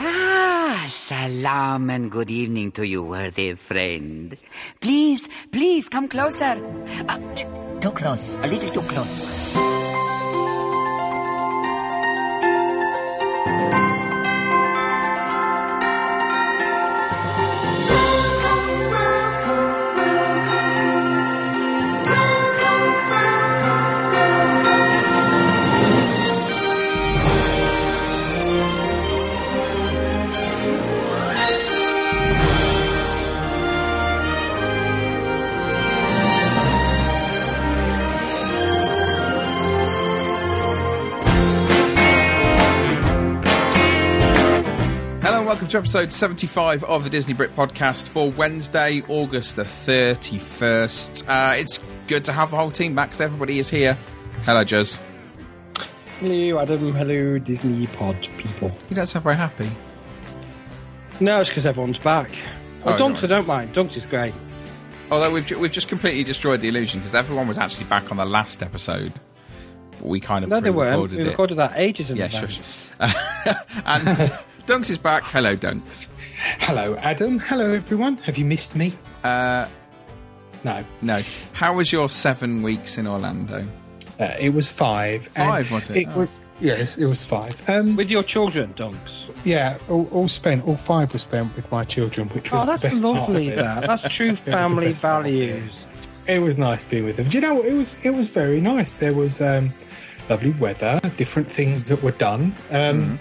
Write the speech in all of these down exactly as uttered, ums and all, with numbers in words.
Ah, salam and good evening to you, worthy friend. Please, please, come closer. Uh, too close, a little too close. Welcome to episode seventy-five of the Disney Brit podcast for Wednesday, August the thirty-first. Uh, it's good to have the whole team back because everybody is here. Hello, Juz. Hello, Adam. Hello, Disney pod people. You don't sound very happy. No, it's because everyone's back. Oh, Oh, Dunks, right. I don't mind. Dunks is great. Although we've ju- we've just completely destroyed the illusion because everyone was actually back on the last episode. We kind of No, they weren't. pre-recorded We it. recorded that ages in Yeah, advance. shush. Uh, and Dunks is back. Hello, Dunks. Hello, Adam. Hello, everyone. Have you missed me? Uh, No. no. How was your seven weeks in Orlando? Uh, it was five. Five, and was it? It Oh. was. Yes, it was five. Um, With your children, Dunks. yeah, all, all spent. All five were spent with my children, which was Oh, that's the best part lovely, of it. that. That's true was the family best part of it. values. It was nice being with them. Do you know what? It was. It was very nice. There was um, lovely weather, different things that were done. Um,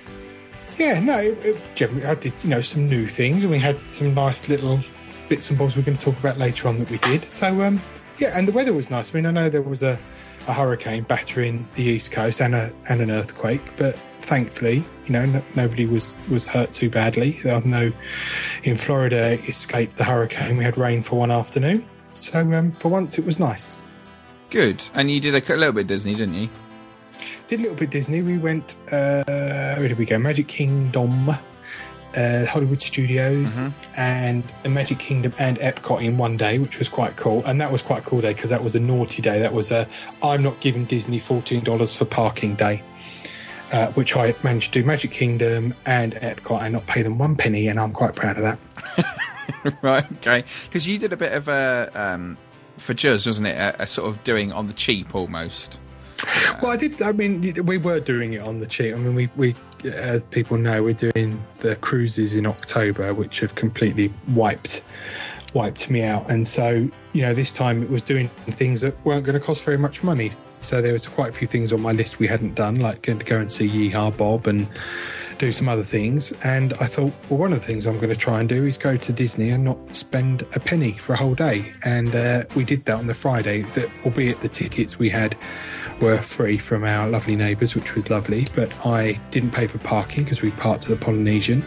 Yeah, no. It, it, generally, I did, you know, some new things, and we had some nice little bits and bobs we're going to talk about later on that we did. So, um, yeah, and the weather was nice. I mean, I know there was a, a hurricane battering the east coast and a and an earthquake, but thankfully, you know, no, nobody was was hurt too badly. I know in Florida escaped the hurricane. We had rain for one afternoon, so um, for once it was nice. Good. And you did a, a little bit of Disney, didn't you? Did a little bit Disney. We went, uh, where did we go? Magic Kingdom, uh, Hollywood Studios, and the Magic Kingdom and Epcot in one day, which was quite cool. And that was quite a cool day because that was a naughty day. That was a I'm not giving Disney fourteen dollars for parking day, uh, which I managed to do Magic Kingdom and Epcot and not pay them one penny. And I'm quite proud of that. Right, okay. Because you did a bit of a, um, for Juz, wasn't it? A, a sort of doing on the cheap almost. Well, I did. I mean, we were doing it on the cheap. I mean, we, we, as people know, we're doing the cruises in October, which have completely wiped, wiped me out. And so, you know, this time it was doing things that weren't going to cost very much money. So there was quite a few things on my list we hadn't done, like going to go and see Yeehaw Bob and do some other things. And I thought, well, one of the things I'm going to try and do is go to Disney and not spend a penny for a whole day. And uh, we did that on the Friday, that albeit the tickets we had were free from our lovely neighbours, which was lovely, but I didn't pay for parking because we parked at the Polynesian,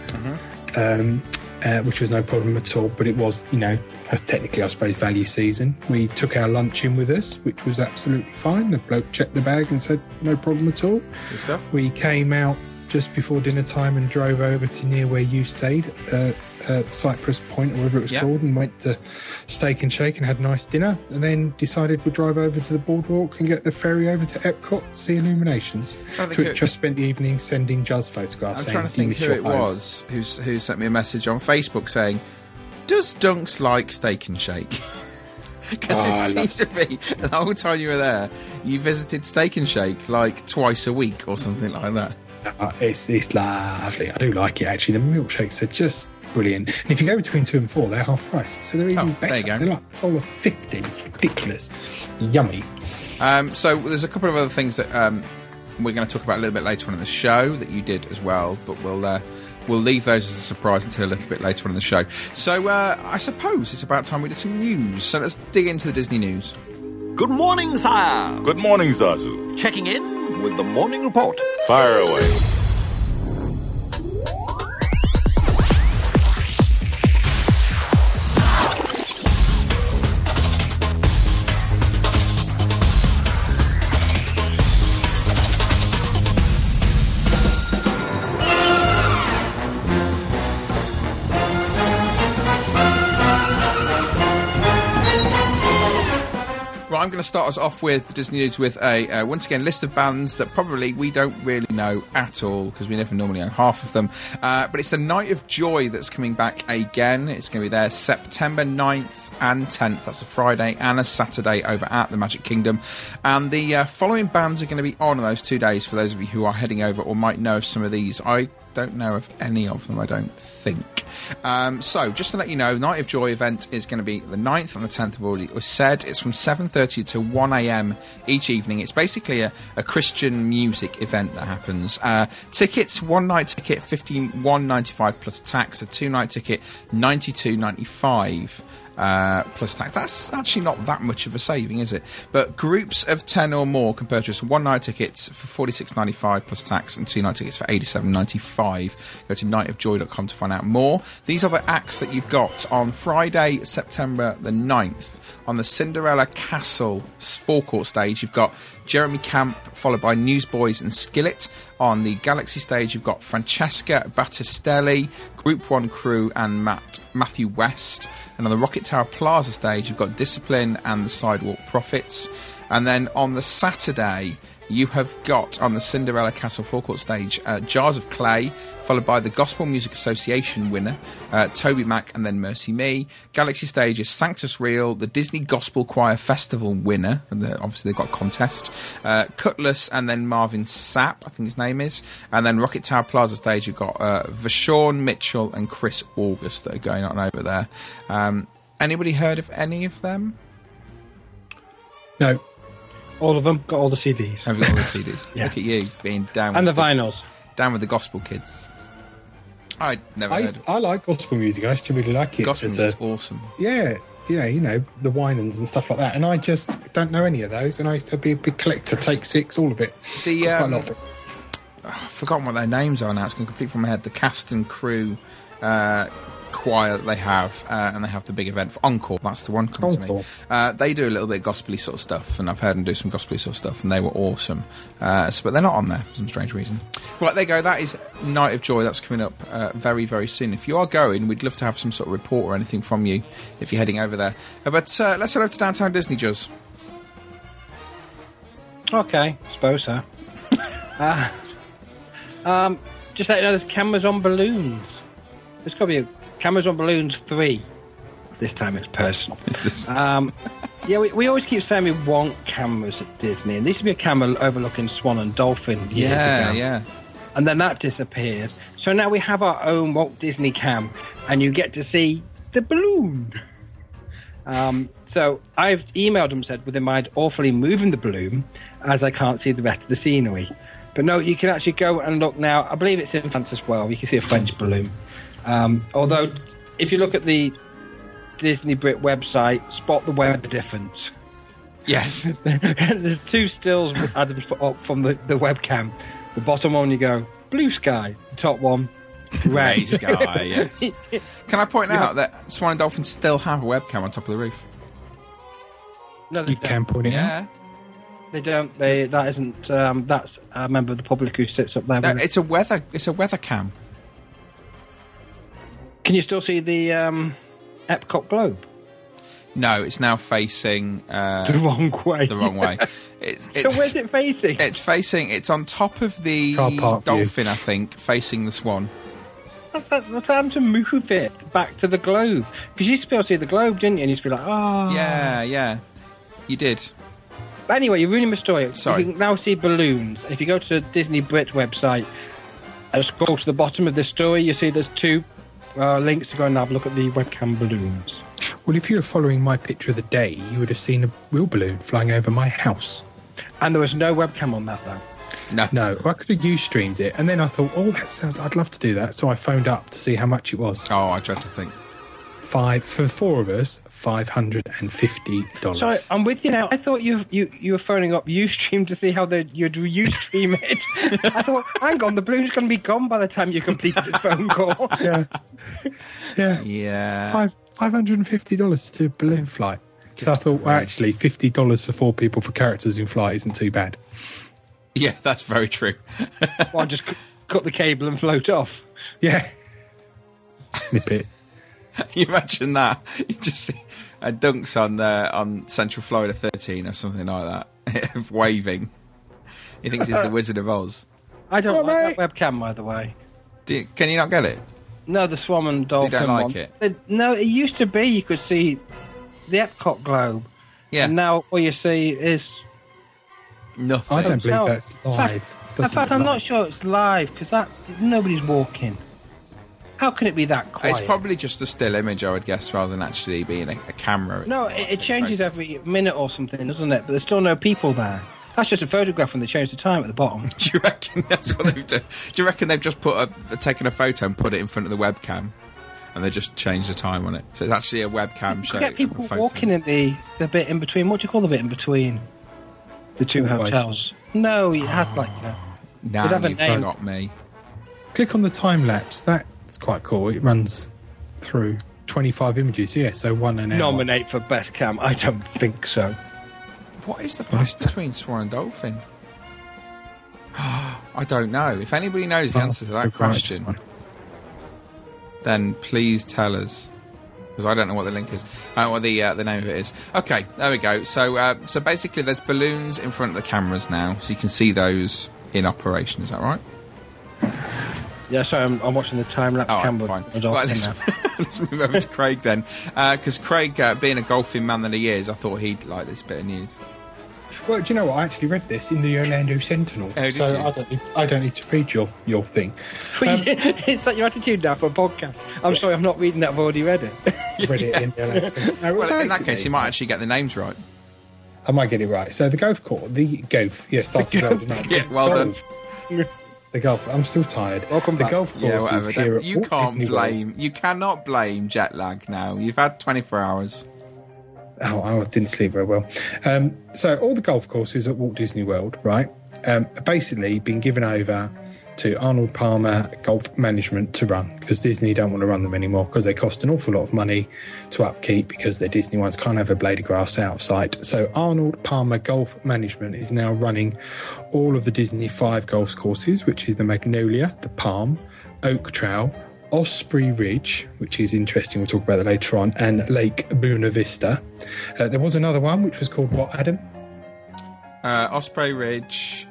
um, uh, which was no problem at all. But it was, you know, uh, technically, I suppose, value season. We took our lunch in with us, which was absolutely fine. The bloke checked the bag and said, no problem at all. Good stuff. We came out just before dinner time and drove over to near where you stayed, uh, at Cypress Point or whatever it was Yeah. called, and went to Steak and Shake and had a nice dinner, and then decided we'd drive over to the boardwalk and get the ferry over to Epcot to see Illuminations. Trying to To think which who- I spent the evening sending Juz photographs. I'm saying, trying to "You think miss who your it home." was who's, who sent me a message on Facebook saying, does Dunks like Steak and Shake? Because Oh, I it love seems to be, the whole time you were there, you visited Steak and Shake like twice a week or something like that. Uh, it's, it's lovely. I do like it, actually. The milkshakes are just brilliant. And if you go between two and four, they're half price. So they're even Oh, better. there you go. They're like all of fifty. It's ridiculous. Yummy. Um, so there's a couple of other things that um, we're going to talk about a little bit later on in the show that you did as well, but we'll uh, we'll leave those as a surprise until a little bit later on in the show. So uh, I suppose it's about time we did some news. So let's dig into the Disney news. Good morning, sire. Good morning, Zazu. Checking in with the morning report. Fire away. I'm going to start us off with Disney News with a, uh, once again, list of bands that probably we don't really know at all because we never normally know half of them. Uh, but it's the Night of Joy that's coming back again. It's going to be there September ninth and tenth. That's a Friday and a Saturday over at the Magic Kingdom. And the uh, following bands are going to be on those two days for those of you who are heading over or might know of some of these. I don't know of any of them, I don't think. Um, so, just to let you know, the Night of Joy event is going to be the ninth and the tenth, I've already said. It's from seven thirty to one a.m. each evening. It's basically a, a Christian music event that happens. Uh, tickets, one night ticket, fifty-one ninety-five plus tax. A two-night ticket, ninety-two ninety-five. Uh, plus tax. That's actually not that much of a saving, is it? But groups of ten or more can purchase one night tickets for forty-six ninety-five plus tax and two night tickets for eighty-seven ninety-five. Go to night of joy dot com to find out more. These are the acts that you've got on Friday, September the ninth. On the Cinderella Castle forecourt stage, you've got Jeremy Camp, followed by Newsboys and Skillet. On the Galaxy stage, you've got Francesca Battistelli, Group One crew, and Matt Matthew West. And on the Rocket Tower Plaza stage, you've got Discipline and the Sidewalk Prophets. And then on the Saturday, you have got on the Cinderella Castle forecourt stage uh, Jars of Clay, followed by the Gospel Music Association winner, uh, Toby Mac, and then Mercy Me. Galaxy stage is Sanctus Real, the Disney Gospel Choir Festival winner, and uh, obviously they've got a contest, uh, Cutlass, and then Marvin Sapp, I think his name is. And then Rocket Tower Plaza stage, you've got uh, Vashon Mitchell and Chris August that are going on over there. Um, anybody heard of any of them? No. All of them, got all the C Ds. Have you got all the C Ds? Yeah. Look at you, being down And the with the vinyls. Down with the gospel kids. I'd never I, heard used, of I like gospel music. I used to really like it. Gospel as music's a, awesome. Yeah, yeah, you know, the Winans and stuff like that. And I just don't know any of those. And I used to be a big collector, Take Six, all of it. The, Got quite um, a lot of it. I've forgotten what their names are now. It's going to complete from my head. The cast and crew uh, choir that they have, uh, and they have the big event for Encore. That's the one comes to me. Encore. Uh, they do a little bit of gospel-y sort of stuff, and I've heard them do some gospel-y sort of stuff, and they were awesome. Uh, so, but they're not on there for some strange reason. Right, there you go. That is Night of Joy. That's coming up uh, very, very soon. If you are going, we'd love to have some sort of report or anything from you if you're heading over there. Uh, but uh, let's head over to Downtown Disney, Juz. Okay, suppose so. uh, um, just let you know, there's cameras on balloons. There's got to be a cameras on balloons three. This time it's personal. um, yeah, we, we always keep saying we want cameras at Disney. And there used to be a camera overlooking Swan and Dolphin years Yeah, ago. yeah. And then that disappeared. So now we have our own Walt Disney Cam, and you get to see the balloon. Um, so I've emailed them and said, would they mind awfully moving the balloon, as I can't see the rest of the scenery. But no, you can actually go and look now. I believe it's in France as well. You can see a French balloon. Um, although, if you look at the Disney Brit website, spot the weather difference. Yes. There's two stills Adam's put up from the, the webcam. The bottom one, you go, blue sky. The top one, grey. Grey sky, yes. Can I point out that Swan and Dolphin still have a webcam on top of the roof? No, they You don't. can point it out. Yeah. They don't. They that isn't. Um, that's a member of the public who sits up there. No, with it. it's a weather. It's a weather cam. Can you still see the um, Epcot globe? No, it's now facing uh, The wrong way. the wrong way. It's, So it's, where's it facing? it's facing. It's on top of the Car park view. dolphin, I think, facing the swan. What's that? What's time to move it back to the globe? Because you used to be able to see the globe, didn't you? And you used to be like, oh. Yeah, yeah. You did. But anyway, you're ruining my story. Sorry. You can now see balloons. If you go to the Disney Brit website and scroll to the bottom of the story, you see there's two uh, links to go and have a look at the webcam balloons. Well, if you were following my picture of the day, you would have seen a real balloon flying over my house. And there was no webcam on that, though. No. No, I could have Ustreamed it, and then I thought, oh, that sounds. I'd love to do that. So I phoned up to see how much it was. Oh, I dread to think. Five for the four of us, five hundred and fifty dollars. Sorry, I'm with you now. I thought you you you were phoning up Ustream to see how the you'd Ustream it. I thought, hang on, the balloon's going to be gone by the time you completed this phone call. Yeah, yeah, Yeah. five five hundred and fifty dollars to do a balloon flight. So I thought, well, actually, fifty dollars for four people for characters in flight isn't too bad. Yeah, that's very true. Well, just c- cut the cable and float off. Yeah, snip it. You imagine that. You just see and dunks on uh, on Central Florida thirteen or something like that, waving. He thinks he's the Wizard of Oz. I don't Oh, like that webcam, by the way. Do you, can you not get it? No, the Swan and Dolphin You don't like one. it? It- No, it used to be you could see the Epcot globe. Yeah. And now all you see is... Nothing. I don't believe No. that's live. In Doesn't fact, look I'm not live. sure it's live, because that nobody's walking. How can it be that quiet? It's probably just a still image, I would guess, rather than actually being a, a camera. No, it, it changes every minute or something, doesn't it? But there's still no people there. That's just a photograph when they change the time at the bottom. Do you reckon that's what they've done? Do you reckon they've just put a, taken a photo and put it in front of the webcam, and they just changed the time on it? So it's actually a webcam You show. get people walking in the, the bit in between. What do you call the bit in between the two Hallway. hotels? No, it has like a... Now It'd have a you've name. got me. Click on the time lapse. That's quite cool. It runs through twenty-five images. Yeah, so one an hour. Nominate for best cam? I don't think so. What is the path between Swan and Dolphin? I don't know. If anybody knows the Oh, answer to that the brightest question, one. then please tell us, because I don't know what the link is. I don't know what the uh, the name of it is. Okay, there we go. So uh, so basically, there's balloons in front of the cameras now, so you can see those in operation. Is that right? Yeah, sorry, I'm, I'm watching the time lapse Oh, right, camera. fine. of Dolphin Right, let's, now. let's move over to Craig then, because Craig, uh, being a golfing man that he is, I thought he'd like this bit of news. Well, do you know what? I actually read this in the Orlando Sentinel. Oh, did so you? I don't, need, I don't need to read your your thing. Is that your attitude now for a podcast? I'm sorry, I'm not reading that. I've already read it. I read it in the Orlando Sentinel. No, Well, in that actually, case, you might actually get the names right. I might get it right. So the golf course, the golf, yeah, started well tonight. Yeah, well done. The golf. I'm still tired. Welcome the back. golf course Yeah, is whatever. here Don't- at You Walt can't Disney World. blame. You cannot blame jet lag now. You've had twenty-four hours. Oh, I didn't sleep very well. Um, so all the golf courses at Walt Disney World, right, um, are basically been given over to Arnold Palmer Golf Management to run, because Disney don't want to run them anymore because they cost an awful lot of money to upkeep, because the Disney ones can't have a blade of grass out of sight. So Arnold Palmer Golf Management is now running all of the Disney five golf courses, which is the Magnolia, the Palm, Oak Trail, Osprey Ridge, which is interesting, we'll talk about that later on, and Lake Buena Vista. Uh, there was another one which was called what, Adam? Uh, Osprey Ridge,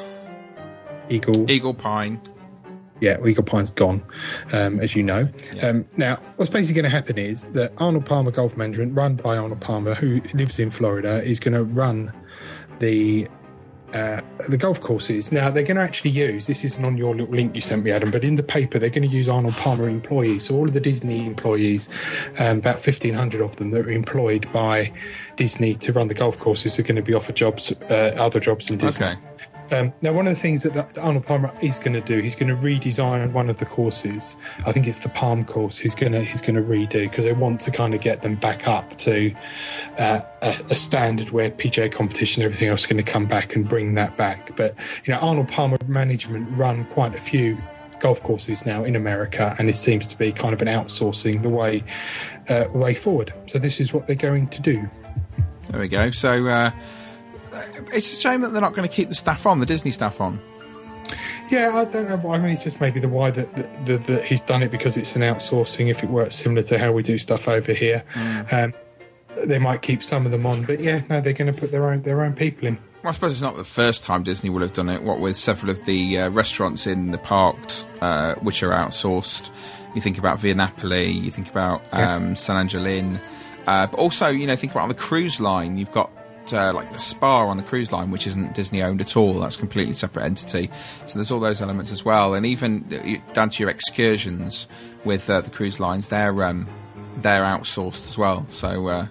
Eagle. Eagle Pine. Yeah, Eagle Pine's gone, um, as you know. Um, now, what's basically going to happen is that Arnold Palmer Golf Management, run by Arnold Palmer, who lives in Florida, is going to run the uh, the golf courses. Now, they're going to actually use, this isn't on your little link you sent me, Adam, but in the paper, they're going to use Arnold Palmer employees. So all of the Disney employees, um, about fifteen hundred of them that are employed by Disney to run the golf courses, are going to be offered jobs, uh, other jobs in Disney. Okay. Um, now, one of the things that, that Arnold Palmer is going to do, he's going to redesign one of the courses. I think it's the Palm course. He's going to he's going to redo, because they want to kind of get them back up to uh, a, a standard where P G A competition, and everything else, is going to come back and bring that back. But you know, Arnold Palmer Management run quite a few golf courses now in America, and it seems to be kind of an outsourcing the way uh, way forward. So this is what they're going to do. There we go. So uh, it's a shame that they're not going to keep the staff on, the Disney staff on. Yeah, I don't know. Why. I mean, it's just maybe the why that, that, that, that he's done it, because it's an outsourcing. If it works similar to how we do stuff over here, mm. um, they might keep some of them on. But yeah, no, they're going to put their own their own people in. Well, I suppose it's not the first time Disney will have done it. What with several of the uh, restaurants in the parks, uh, which are outsourced. You think about Via Napoli, you think about um, yeah. San Angelin, uh, but also, you know, think about on the cruise line. You've got uh, like the spa on the cruise line, which isn't Disney owned at all. That's a completely separate entity. So there's all those elements as well, and even down to your excursions with uh, the cruise lines, they're um, they're outsourced as well. So uh,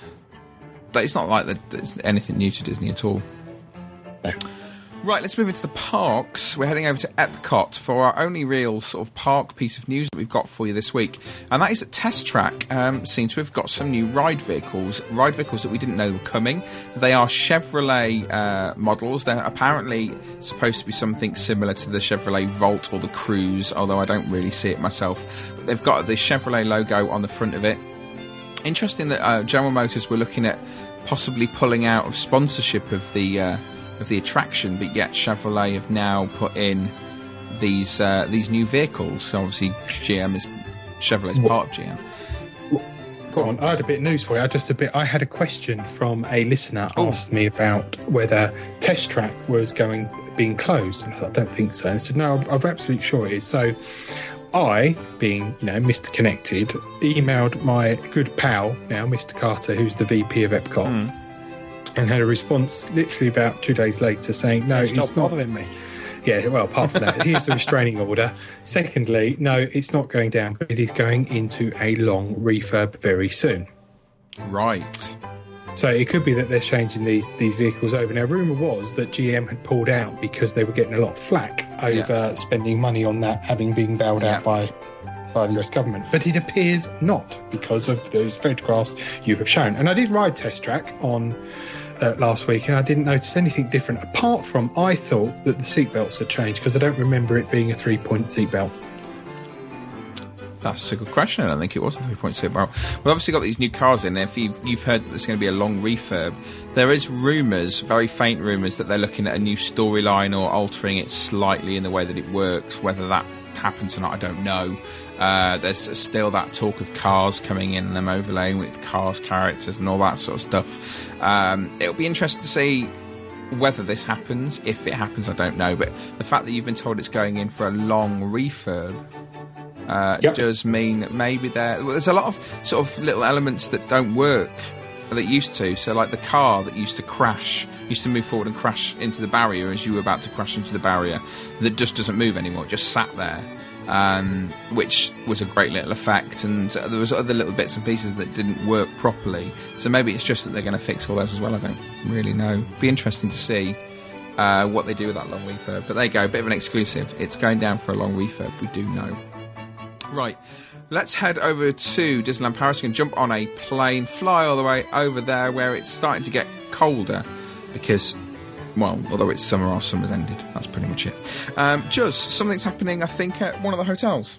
it's not like that there's anything new to Disney at all. No. Right, let's move into the parks. We're heading over to Epcot for our only real sort of park piece of news that we've got for you this week. And that is that Test Track um, seem to have got some new ride vehicles, ride vehicles that we didn't know were coming. They are Chevrolet uh, models. They're apparently supposed to be something similar to the Chevrolet Volt or the Cruise, although I don't really see it myself. But they've got the Chevrolet logo on the front of it. Interesting that uh, General Motors were looking at possibly pulling out of sponsorship of the... Uh, of the attraction, but yet Chevrolet have now put in these uh, these new vehicles. So obviously G M is Chevrolet's part of G M. go on. I had a bit of news for you. I just a bit. I had a question from a listener Oh. asked me about whether Test Track was going being closed, and I thought I don't think so. And I said no, I'm, I'm absolutely sure it is. So I, being you know Mister Connected, emailed my good pal now, Mister Carter, who's the V P of Epcot, Mm. and had a response literally about two days later saying no, Stop it's not. bothering me. Yeah, well, apart from that, here's a restraining order. Secondly, no, it's not going down, but it is going into a long refurb very soon. Right. So it could be that they're changing these these vehicles over. Now, rumour was that G M had pulled out because they were getting a lot of flack over Yeah. spending money on that having been bailed Yeah. out by by the U S government. But it appears not because of those photographs you have shown. And I did ride Test Track on uh, last week, and I didn't notice anything different apart from I thought that the seatbelts had changed because I don't remember it being a three-point seatbelt. That's a good question. I don't think it was a three-point seatbelt. We've obviously got these new cars in. If you've, you've heard that there's going to be a long refurb, there is rumours, very faint rumours, that they're looking at a new storyline or altering it slightly in the way that it works. Whether that happens or not, I don't know. Uh, there's still that talk of cars coming in and them overlaying with cars characters and all that sort of stuff. Um, it'll be interesting to see whether this happens. If it happens, I don't know. But the fact that you've been told it's going in for a long refurb uh, Yep. does mean that maybe there. Well, there's a lot of sort of little elements that don't work that used to. So, like the car that used to crash, used to move forward and crash into the barrier as you were about to crash into the barrier, that just doesn't move anymore. It just sat there. Um, which was a great little effect, and there was other little bits and pieces that didn't work properly. So maybe it's just that they're going to fix all those as well. I don't really know. Be interesting to see uh, what they do with that long refurb. But there you go, a bit of an exclusive. It's going down for a long refurb. We do know. Right, let's head over to Disneyland Paris. We can jump on a plane, fly all the way over there, where it's starting to get colder because. Well, although it's summer, our summer's ended. That's pretty much it. Um, Juz, something's happening, I think, at one of the hotels.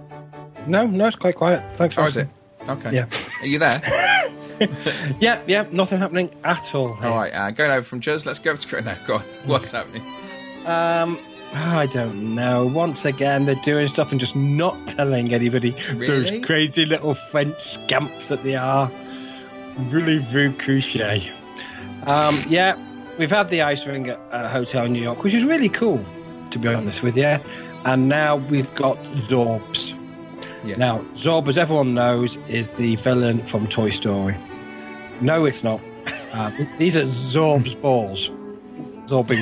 No, no, it's quite quiet. Thanks for Oh, is it? asking. Okay. Yeah. Are you there? Yeah, yeah, nothing happening at all. here. All right, uh, going over from Juz, let's go over to Chris. No, go on. What's happening? Um, I don't know. Once again, they're doing stuff and just not telling anybody. Really? Those crazy little French scamps that they are. Voulez-vous coucher? Um, yeah, we've had the ice ring at a hotel in New York, which is really cool, to be honest with you. And now we've got Zorbs. Yes. Now, Zorb, as everyone knows, is the villain from Toy Story. No, it's not. Uh, these are Zorb's balls. Zorbing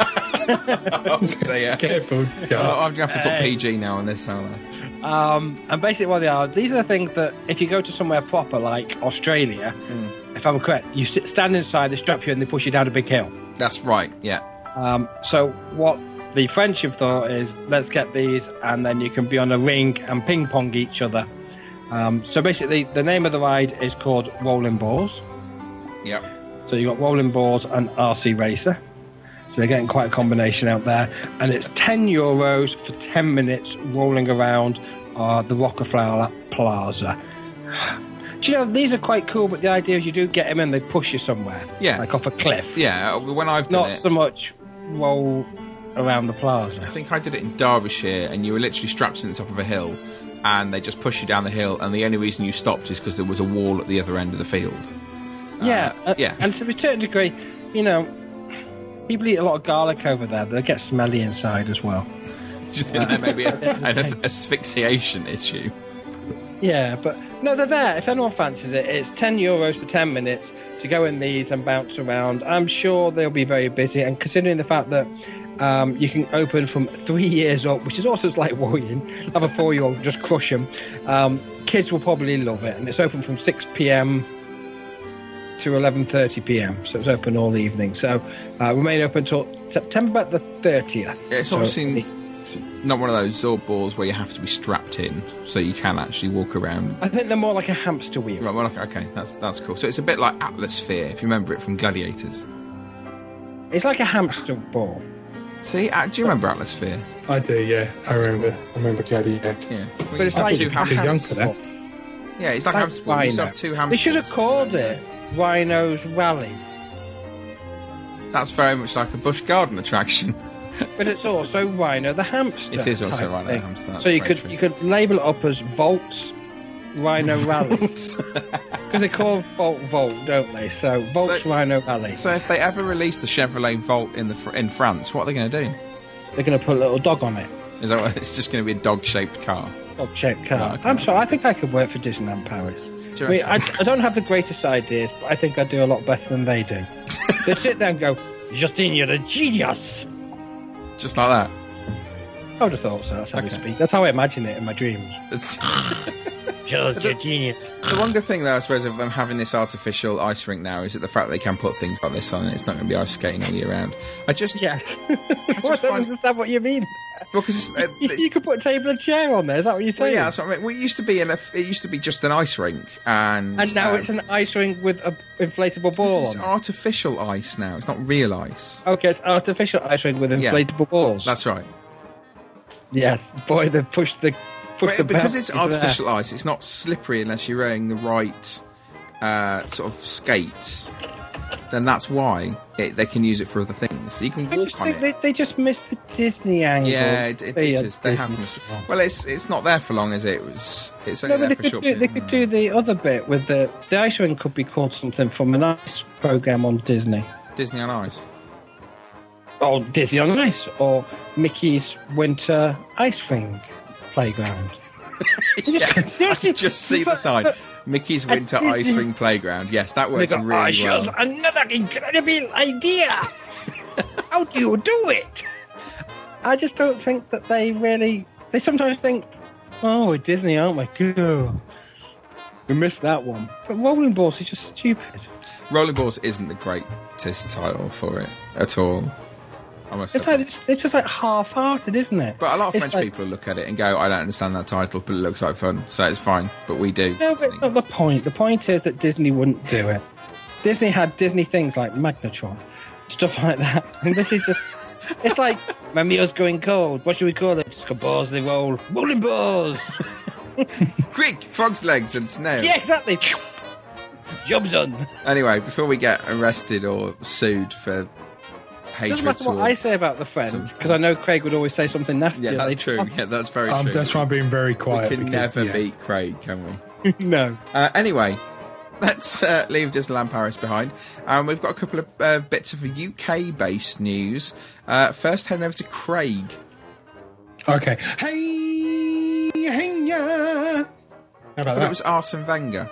balls. Oh, dear. Careful, Oh, Charles. I'm going to have to put P G now on this, aren't I? Um, and basically what they are, these are the things that if you go to somewhere proper like Australia, Mm. if I'm correct, you sit, stand inside, they strap you and they push you down a big hill. That's right, yeah. Um, so what the French have thought is, let's get these and then you can be on a ring and ping pong each other. Um, so basically the name of the ride is called Rolling Balls. Yep. So you've got Rolling Balls and R C Racer. So they're getting quite a combination out there. And it's ten euros for ten minutes rolling around uh, the Rockefeller Plaza. Do you know, these are quite cool, but the idea is you do get them in, they push you somewhere. Yeah. Like off a cliff. Yeah, when I've done Not it, so much roll around the plaza. I think I did it in Derbyshire, and you were literally strapped to the top of a hill, and they just push you down the hill, and the only reason you stopped is because there was a wall at the other end of the field. Yeah. Uh, yeah. And to a certain degree, you know, people eat a lot of garlic over there, but they get smelly inside as well. Do you think there may be a, an asphyxiation issue? Yeah, but no, they're there. If anyone fancies it, it's ten euros for ten minutes to go in these and bounce around. I'm sure they'll be very busy, and considering the fact that um, you can open from three years up, which is also slightly worrying, have a four-year-old just crush them, um, kids will probably love it. And it's open from six p.m. to eleven thirty p.m, so it's open all evening. So uh, remain open until September the thirtieth. It's So obviously not one of those Zorb balls where you have to be strapped in, so you can actually walk around. I think they're more like a hamster wheel. Right, well, okay, okay, that's that's cool. So it's a bit like Atmosphere, if you remember it from Gladiators. It's like a hamster ball. See, uh, do you remember Atmosphere? I do, yeah. I remember. I remember Gladiators. Yeah, But it's I like think a two too young hamsters. for that. Yeah, it's like, Like hamster ball. You used to have Rhino. two hamsters. They should have called it Rhino's Rally, That's very much like a Busch Garden attraction. but it's also Rhino the hamster. It is also type Rhino the thing. hamster, that's So you very could true. you could label it up as Volts Rhino Rally. Because they call Volt Volt, don't they? So Volt's So- Rhino Rally. So if they ever release the Chevrolet Volt in the fr- in France, what are they going to do? They're going to put a little dog on it. Is that what, it's just going to be a dog-shaped car? Dog-shaped car. Right, okay, I'm that's sorry, I think I could work for Disneyland Paris. Do you I mean, I, reckon? I don't have the greatest ideas, but I think I do a lot better than they do. They sit there and go, Justin, you're a genius. Just like that. I would have thought so. That's how Okay. they speak. That's how I imagine it in my dreams. It's, Just a genius. the one good thing, though, I suppose, of them having this artificial ice rink now is that the fact that they can put things like this on and it's not going to be ice skating all year round. I just... Yeah. I just don't find- understand what you mean. Because it's, uh, You, it's, you could put a table and chair on there. Is that what you're well, saying? yeah, that's what I mean. Well, it used to be an, it used to be just an ice rink, and And now um, it's an ice rink with an inflatable ball it's on it. artificial ice now. It's not real ice. Okay, it's artificial ice rink with Yeah. inflatable balls. That's right. Yes, boy, they've pushed the pushed the But because belt it's into there. artificial ice, it's not slippery unless you're wearing the right uh, sort of skates. Then that's why it, they can use it for other things. You can I walk just on think it. they, they just missed the Disney angle. Yeah, it, it, They it are is. They have Disney. missed it. Well, it's it's not there for long, is it? It was. It's only No, but there they for a could, short do, they period. could do the other bit with the the ice rink could be called something from an ice program on Disney, Disney on Ice. or Disney on Ice, or Mickey's Winter Ice Rink Playground. Yeah, I Seriously, can just see the sign. Mickey's Winter Disney- Ice Rink Playground. Yes, that They works go, really "I shows well. another incredible idea. How do you do it? I just don't think that they really. They sometimes think, "Oh, we're Disney, aren't we? Good. We missed that one." But Rolling Balls is just stupid. Rolling Balls isn't the greatest title for it at all. I must It's admit. like it's, it's just like half-hearted, isn't it? But a lot of It's French like- people look at it and go, I don't understand that title, but it looks like fun, so it's fine. But we do. No, but it's not the point. The point is that Disney wouldn't do it. Disney had Disney things like Magnetron, stuff like that. And this is just... It's like, my meal's going cold. What should we call it? Just go balls, they roll. Rolling balls! Quick! Frog's legs and snails. Yeah, exactly. Job's done. Anyway, before we get arrested or sued for hatred Doesn't matter what towards- I say about the Friends, some- because I know Craig would always say something nasty. Yeah, that's later true. on. Yeah, that's very Um, true. that's why I'm being very we quiet. can because, never yeah. beat Craig, can we? No. Uh, anyway, let's uh, leave Disneyland Paris behind. Um, we've got a couple of uh, bits of U K-based news. Uh, first, heading over to Craig. Okay. Hey, hey, yeah. How I about thought that? it was Arsene Wenger.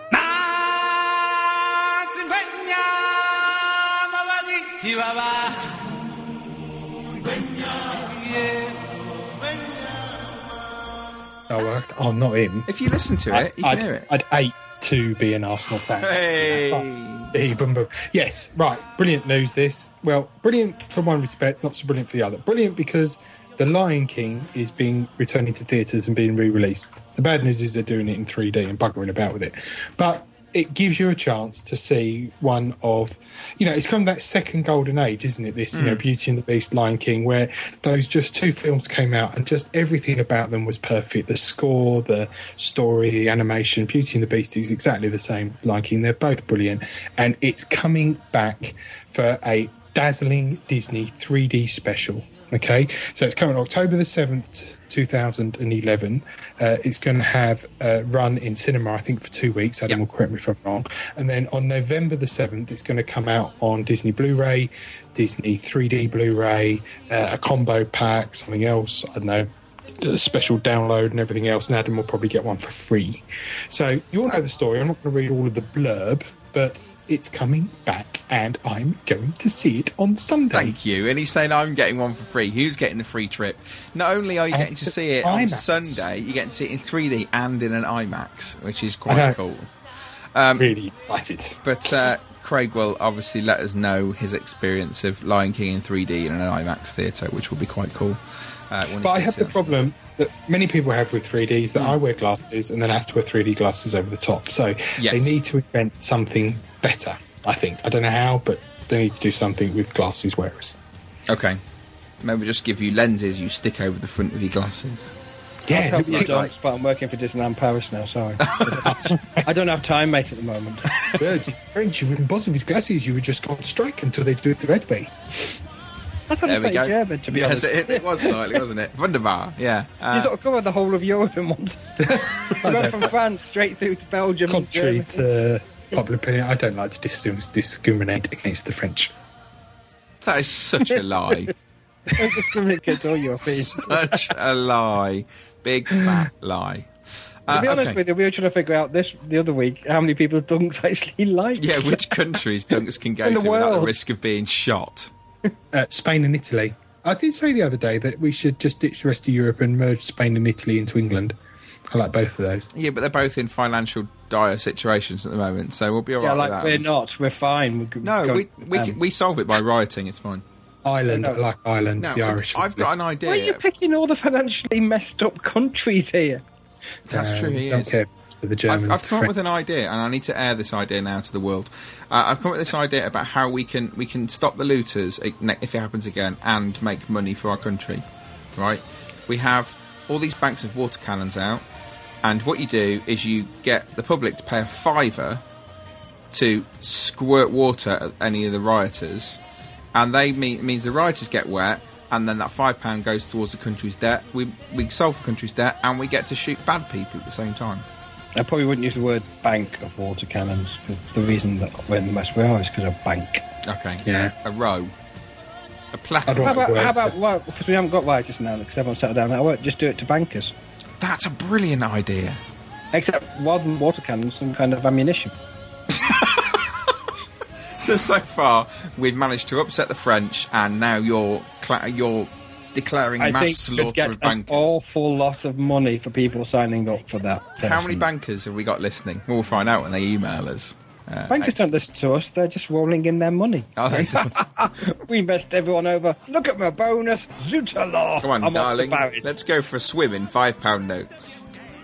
Oh, well, oh, not him. If you listen to it, you can I'd, hear it. I'd hate to be an Arsenal fan. Hey! Hey, boom, boom. Yes, right. Brilliant news, this. Well, brilliant from one respect, not so brilliant for the other. Brilliant because The Lion King is being returning to theatres and being re-released. The bad news is they're doing it in three D and buggering about with it. But it gives you a chance to see one of, you know, it's kind of that second golden age, isn't it? This, you know, Beauty and the Beast, Lion King, where those just two films came out and just everything about them was perfect. The score, the story, the animation. Beauty and the Beast is exactly the same as Lion King. They're both brilliant. And it's coming back for a dazzling Disney three D special. Okay, so it's coming October the seventh, two thousand eleven. Uh, it's going to have a run in cinema, I think, for two weeks. Adam Yeah. will correct me if I'm wrong. And then on November the seventh, it's going to come out on Disney Blu-ray, Disney three D Blu-ray, uh, a combo pack, something else, I don't know, a special download and everything else. And Adam will probably get one for free. So you all know the story. I'm not going to read all of the blurb, but it's coming back and I'm going to see it on Sunday. Thank you. And he's saying I'm getting one for free. Who's getting the free trip? Not only are you getting to It's see it on IMAX. Sunday, you're getting to see it in three D and in an IMAX, which is I quite know. cool. Really excited. But uh, Craig will obviously let us know his experience of Lion King in three D in an IMAX theatre, which will be quite cool. Uh, when But I he's have the been seeing problem that many people have with three Ds, that I wear glasses and then I have to wear three D glasses over the top. So Yes. they need to invent something better, I think. I don't know how, but they need to do something with glasses wearers. it. Okay. Maybe just give you lenses you stick over the front of your glasses. I'll Yeah, help you, look, Dunks, but I'm working for Disneyland Paris now, sorry. I don't have time, mate, at the moment. French, you wouldn't bother with glasses, you would just go on strike until they do it the red way. That sounded There we slightly go. German, to be yes, honest. it, it was slightly, wasn't it? Wunderbar, yeah. You Uh, sort of cover the whole of Europe in one. You went from France straight through to Belgium. Contrary and Germany. to popular opinion, I don't like to dis- discriminate against the French. that is such a lie. Don't discriminate against all Europeans. Such a lie. Big fat lie. Uh, To be honest okay. with you, we were trying to figure out this the other week how many people Dunks actually like. Yeah, which countries Dunks can go In to the without the world. risk of being shot? Uh, Spain and Italy. I did say the other day that we should just ditch the rest of Europe and merge Spain and Italy into England. I like both of those. Yeah, but they're both in financial dire situations at the moment, so we'll be all Yeah, right like with that. we're not. We're fine. We're good- No, go- we we, um, can, we solve it by rioting. It's fine. Ireland, No, I no. like Ireland, No, the Irish. I've got an idea. Why are you picking all the financially messed up countries here? That's true. He don't is. care for the Germans. I've, I've the come up with French. an idea, and I need to air this idea now to the world. Uh, I've come up with this idea about how we can we can stop the looters if it happens again, and make money for our country. Right? We have all these banks of water cannons out, and what you do is you get the public to pay a fiver to squirt water at any of the rioters, and they mean, means the rioters get wet. And then that five pound goes towards the country's debt. We we solve the country's debt, and we get to shoot bad people at the same time. I probably wouldn't use the word bank of water cannons. For the reason that we're in the mess we are is because of bank. Okay. Yeah. A row. A I'd plethora. How want- about, Right, how about so- well, because we haven't got rioters now, because everyone settled down at work, just do it to bankers. That's a brilliant idea. Except rather than water cannons, some kind of ammunition. So so far, we've managed to upset the French, and now you're cla- you're declaring I mass think you'd slaughter get of an bankers. awful lot of money for people signing up for that. How many person. bankers have we got listening? We'll find out when they email us. Uh, Bankers don't listen to us, they're just rolling in their money. Are they? We messed everyone over. Look at my bonus. Zootala. Come on, I'm off to darling. Paris. Let's go for a swim in five pound notes.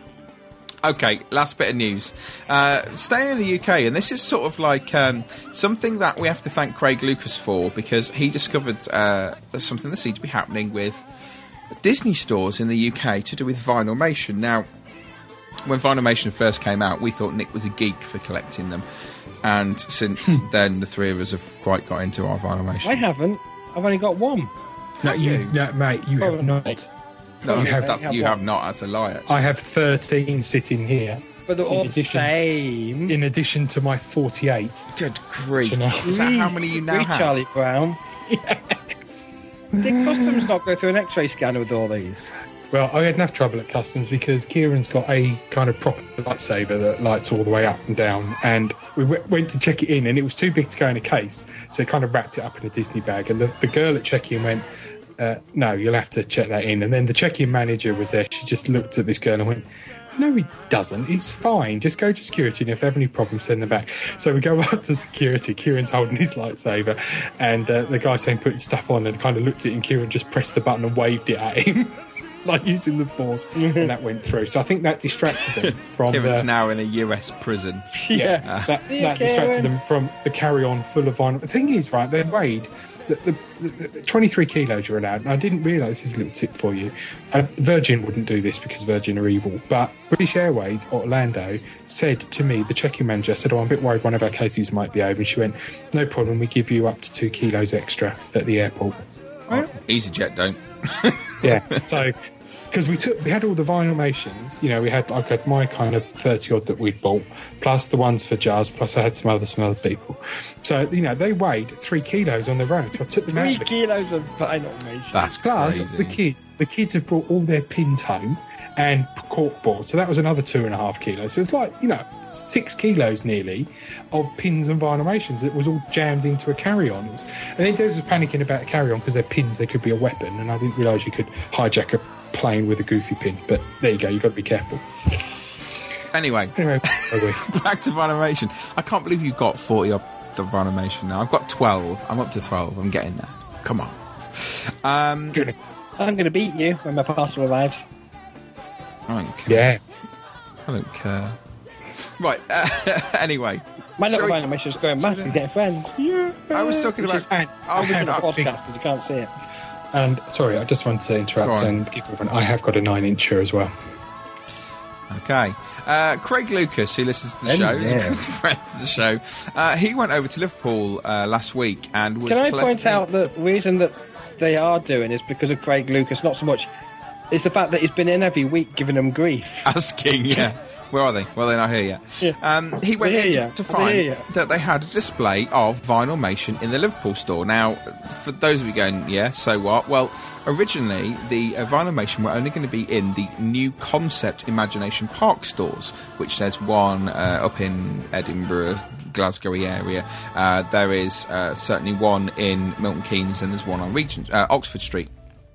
Okay, last bit of news. Uh, staying in the U K, and this is sort of like um, something that we have to thank Craig Lucas for, because he discovered uh, something that seemed to be happening with Disney stores in the U K to do with Vinylmation. Now, when Vinylmation first came out, we thought Nick was a geek for collecting them. And since then, the three of us have quite got into our Vinylmation. I haven't. I've only got one. No, Have you, you? no, mate, you have Probably. not. No, You that's, have- that's, you have not. That's a lie, actually. I have thirteen sitting here. But they're In all addition- same. In addition to my forty-eight. Good grief. You know. Is that how many you now Free have? Charlie Brown. Yes. Did customs not go through an X-ray scanner with all these? Well, I had enough trouble at customs because Kieran's got a kind of proper lightsaber that lights all the way up and down, and we w- went to check it in, and it was too big to go in a case, so kind of wrapped it up in a Disney bag. And the, the girl at check-in went, uh, "No, you'll have to check that in." And then the check-in manager was there. She just looked at this girl and went, "No, he doesn't. It's fine. Just go to security, and if they have any problems, send them back." So we go up to security. Kieran's holding his lightsaber, and uh, the guy saying putting stuff on, and kind of looked at it, and Kieran just pressed the button and waved it at him. Like using the force, and that went through. So I think that distracted them from Kieran's the now in a U S prison. Yeah. that, See you, that distracted Kieran. them from the carry-on full of vinyl. The thing is, right? They weighed the, the, the, the twenty-three kilos are allowed. And I didn't realise, this is a little tip for you. Uh, Virgin wouldn't do this because Virgin are evil, but British Airways Orlando said to me, the check-in manager said, "Oh, I'm a bit worried one of our cases might be over." And she went, "No problem. We give you up to two kilos extra at the airport." Oh, EasyJet don't. Yeah. So, because we took, we had all the Vinylmations, you know, we had, like, I had my kind of thirty odd that we'd bought, plus the ones for Jazz, plus I had some others from other people. So, you know, they weighed three kilos on their own. So I took them out. Three of the- kilos of Vinylmation. That's Plus, crazy. the kids, the kids have brought all their pins home and corkboard. So that was another two and a half kilos. So it's like, you know, six kilos nearly of pins and Vinylmations that was all jammed into a carry-on. It was, and then Des was panicking about a carry-on because they're pins, they could be a weapon. And I didn't realise you could hijack a plane with a goofy pin. But there you go, you've got to be careful. Anyway, Anyway, where are we? back to Vinylmation. I can't believe you've got forty of the Vinylmation now. I've got twelve. I'm up to twelve. I'm getting there. Come on. Um, Good. I'm going to beat you when my parcel arrives. I don't care. Yeah. I don't care. Right. Uh, anyway. My little Shall we- Vinylmation is going mad. He's getting friends. Yeah. I was talking Which about. is- And I was It's gonna- a podcast because you can't see it. And sorry, I just wanted to Go interrupt on. and give everyone, I have got a nine incher as well. Okay. Uh, Craig Lucas, who listens to the Oh, show, is a yeah. good friend of the show. Uh, he went over to Liverpool uh, last week and was Can I point pleasantly out the reason that they are doing is because of Craig Lucas, not so much. It's the fact that he's been in every week giving them grief. Asking, yeah. Where are they? Well, they're not here yet. Yeah. Um, he went They're in here to, to yet. They're here find yet. that they had a display of Vinylmation in the Liverpool store. Now, for those of you going, yeah, so what? Well, originally, the uh, Vinylmation were only going to be in the new Concept Imagination Park stores, which there's one uh, up in Edinburgh, Glasgow-y area. Uh, there is uh, certainly one in Milton Keynes, and there's one on Regent, uh, Oxford Street.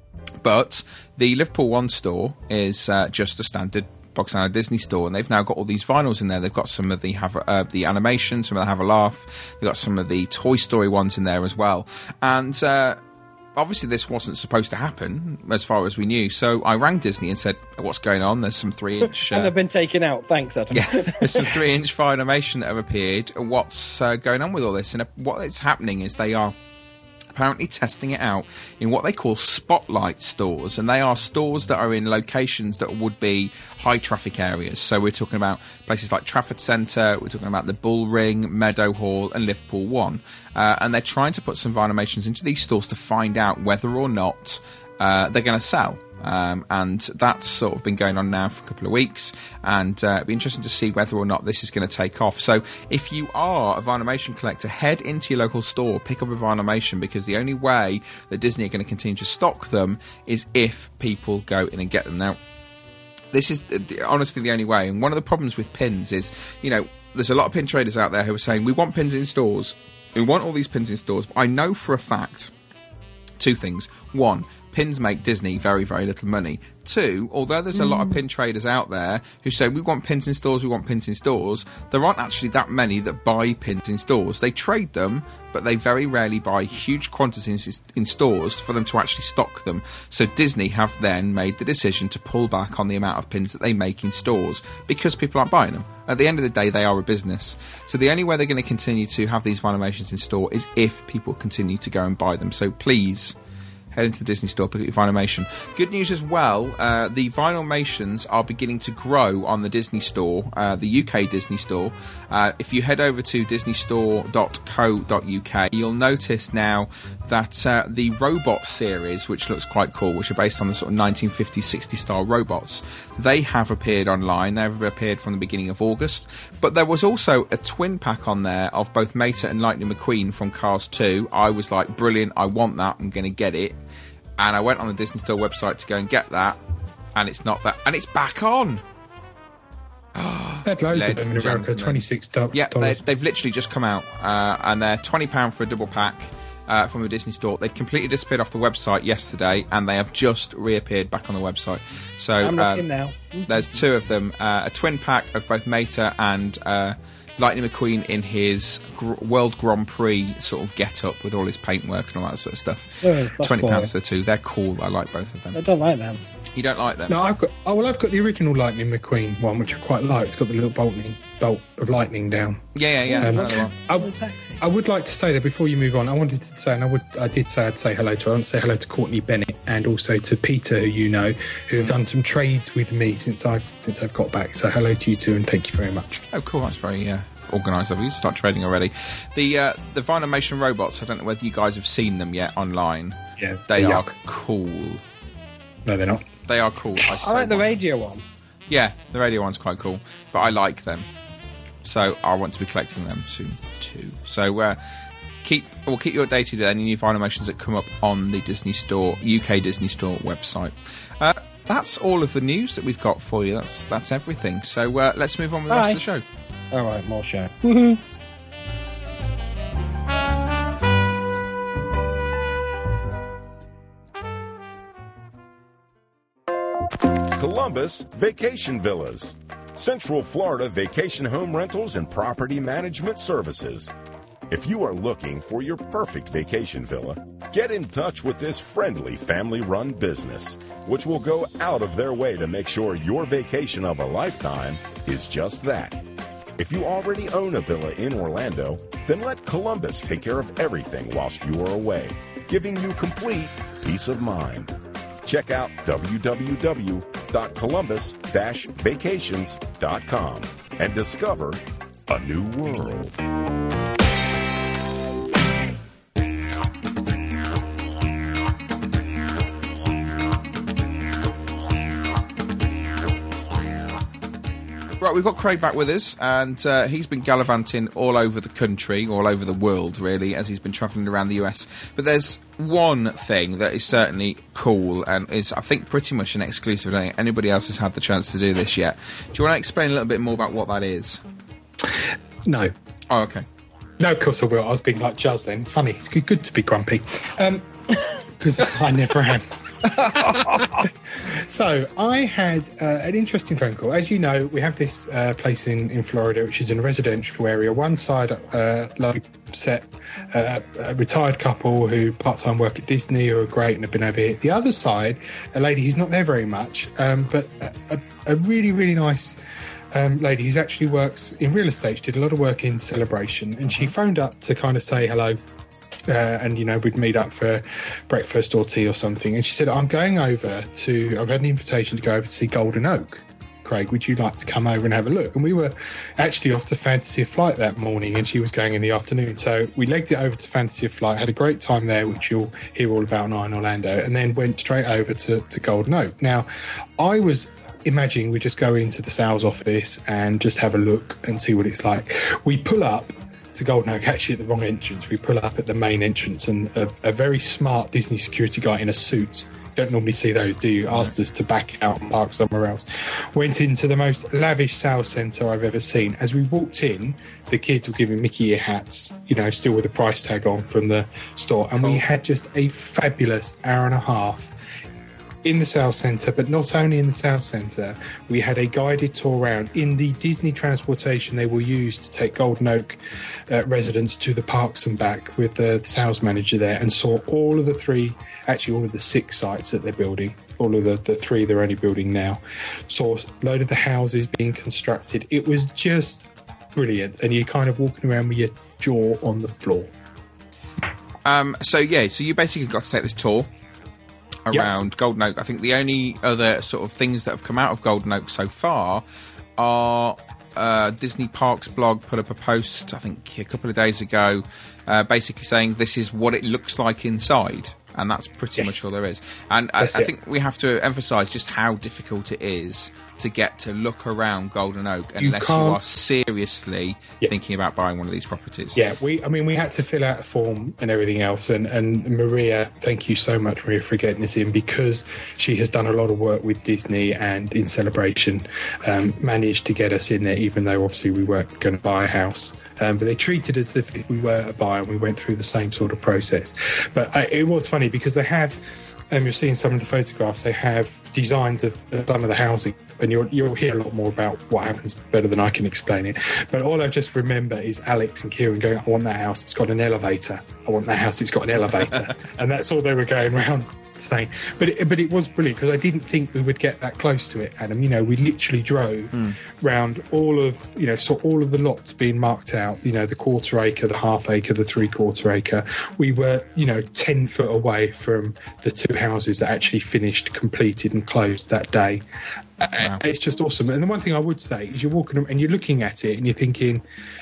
But the Liverpool One store is uh, just a standard box standard Disney store, and they've now got all these vinyls in there. They've got some of the have uh, the animation, some of the Have a Laugh. They've got some of the Toy Story ones in there as well. And uh, obviously this wasn't supposed to happen as far as we knew. So I rang Disney and said, "What's going on? There's some three inch uh, And they've been taken out. Thanks, Adam. yeah, there's some three inch Vinylmation that have appeared. What's uh, going on with all this?" And uh, what is happening is they are apparently testing it out in what they call spotlight stores, and they are stores that are in locations that would be high traffic areas. So we're talking about places like Trafford Centre, we're talking about the Bull Ring, Meadowhall and Liverpool One, uh, and they're trying to put some Vinylmations into these stores to find out whether or not uh, they're going to sell. Um, and that's sort of been going on now for a couple of weeks, and uh, it'll be interesting to see whether or not this is going to take off. So if you are a Vinylmation collector, head into your local store, pick up a Vinylmation, because the only way that Disney are going to continue to stock them is if people go in and get them. Now, this is honestly the only way, and one of the problems with pins is, you know, there's a lot of pin traders out there who are saying, we want pins in stores, we want all these pins in stores, but I know for a fact two things. One, pins make Disney very, very little money. Two, although there's a lot of pin traders out there who say, we want pins in stores, we want pins in stores, there aren't actually that many that buy pins in stores. They trade them, but they very rarely buy huge quantities in stores for them to actually stock them. So Disney have then made the decision to pull back on the amount of pins that they make in stores because people aren't buying them. At the end of the day, they are a business. So the only way they're going to continue to have these Vinylmations in store is if people continue to go and buy them. So please head into the Disney store, pick up your Vinylmation. Good news as well, uh, the Vinylmations are beginning to grow on the Disney store, uh, the U K Disney store. Uh, if you head over to disney store dot co dot U K, you'll notice now that uh, the robot series, which looks quite cool, which are based on the sort of nineteen fifties, sixties style robots, they have appeared online. They've appeared from the beginning of August. But there was also a twin pack on there of both Mater and Lightning McQueen from Cars two. I was like, brilliant, I want that, I'm going to get it. And I went on the Disney Store website to go and get that, and it's not that, and it's back on. They had loads of them in America, twenty-six dollars. Yeah, they, they've literally just come out, uh, and they're twenty pounds for a double pack uh, from the Disney Store. They'd completely disappeared off the website yesterday, and they have just reappeared back on the website. So I'm um, looking now. there's two of them, uh, a twin pack of both Mater and uh, Lightning McQueen in his gr- World Grand Prix sort of get-up with all his paintwork and all that sort of stuff. Oh, that's twenty pounds cool. for the two. They're cool. I like both of them. I don't like them. You don't like them? No, I've got. Oh well, I've got the original Lightning McQueen one, which I quite like. It's got the little bolting, bolt of lightning down. Yeah, yeah, yeah. Um, another one. I, taxi. I would like to say that before you move on, I wanted to say, and I would, I did say I'd say hello to. I want to say hello to Courtney Bennett and also to Peter, who you know, who have done some trades with me since I've since I've got back. So hello to you two, and thank you very much. Oh, cool. That's very uh, organised of you. Start trading already. The uh, the Vinylmation robots. I don't know whether you guys have seen them yet online. Yeah, They they're are yuck. cool. No, they're not. They are cool. I, I so like the want- radio one. Yeah, the radio one's quite cool, but I like them, so I want to be collecting them soon too. So uh, keep we'll keep you updated with any new Vinylmations that come up on the Disney Store, U K Disney Store website. Uh, that's all of the news that we've got for you. That's that's everything. So uh, let's move on with the rest Bye. of the show. All right, more show. Woohoo! Columbus Vacation Villas. Central Florida vacation home rentals and property management services. If you are looking for your perfect vacation villa, get in touch with this friendly family-run business, which will go out of their way to make sure your vacation of a lifetime is just that. If you already own a villa in Orlando, then let Columbus take care of everything whilst you are away, giving you complete peace of mind. Check out w w w dot columbus dash vacations dot com and discover a new world. Right, we've got Craig back with us, and uh, he's been gallivanting all over the country, all over the world, really, as he's been travelling around the U S. But there's one thing that is certainly cool, and is, I think, pretty much an exclusive. I don't think anybody else has had the chance to do this yet. Do you want to explain a little bit more about what that is? No. Oh, okay. No, of course I will. I was being like Juz then. It's funny. It's good, good to be grumpy. Because um, I never am. So I had uh, an interesting phone call. As you know, we have this uh, place in, in Florida, which is in a residential area. One side, uh, like set uh, a retired couple who part-time work at Disney who are great and have been over here. The other side, a lady who's not there very much, um, but a, a, a really, really nice um, lady who actually works in real estate. She did a lot of work in Celebration, and she phoned up to kind of say hello. Uh, and, you know, we'd meet up for breakfast or tea or something. And she said, I'm going over to, I've had an invitation to go over to see Golden Oak. Craig, would you like to come over and have a look? And we were actually off to Fantasy of Flight that morning, and she was going in the afternoon. So we legged it over to Fantasy of Flight, had a great time there, which you'll hear all about now in Orlando, and then went straight over to, to Golden Oak. Now, I was imagining we just go into the sales office and just have a look and see what it's like. We pull up to Golden Oak, actually at the wrong entrance. We pull up at the main entrance, and a, a very smart Disney security guy in a suit, you don't normally see those, do you, asked us to back out and park somewhere else. Went into the most lavish sales centre I've ever seen. As we walked in, the kids were giving Mickey ear hats, you know, still with the price tag on from the store, and we had just a fabulous hour and a half in the sales centre. But not only in the sales centre, we had a guided tour around in the Disney transportation they will use to take Golden Oak uh, residents to the parks and back, with the sales manager there, and saw all of the three, actually all of the six sites that they're building, all of the, the three they're only building now. Saw a load of the houses being constructed. It was just brilliant, and you're kind of walking around with your jaw on the floor. Um, so, yeah, so you basically got to take this tour around yep. Golden Oak. I think the only other sort of things that have come out of Golden Oak so far are uh, Disney Parks blog put up a post, I think a couple of days ago, uh, basically saying this is what it looks like inside, and that's pretty yes. much all there is. And I, I think we have to emphasise just how difficult it is to get to look around Golden Oak unless you, you are seriously yes. thinking about buying one of these properties. Yeah, we. I mean, we had to fill out a form and everything else. And, and Maria, thank you so much, Maria, for getting this in, because she has done a lot of work with Disney and in Celebration, um, managed to get us in there, even though obviously we weren't going to buy a house. Um, but they treated us as if we were a buyer, and we went through the same sort of process. But uh, it was funny because they have, um, you're seeing some of the photographs, they have designs of some of the housing, and you'll, you'll hear a lot more about what happens better than I can explain it. But all I just remember is Alex and Kieran going, I want that house, it's got an elevator. I want that house, it's got an elevator. And that's all they were going around saying. But it, but it was brilliant, because I didn't think we would get that close to it, Adam. You know, we literally drove mm. round all of, you know, saw all of the lots being marked out, you know, the quarter acre, the half acre, the three quarter acre. We were, you know, ten foot away from the two houses that actually finished, completed and closed that day. Wow. It's just awesome. And the one thing I would say is you're walking and you're looking at it and you're thinking,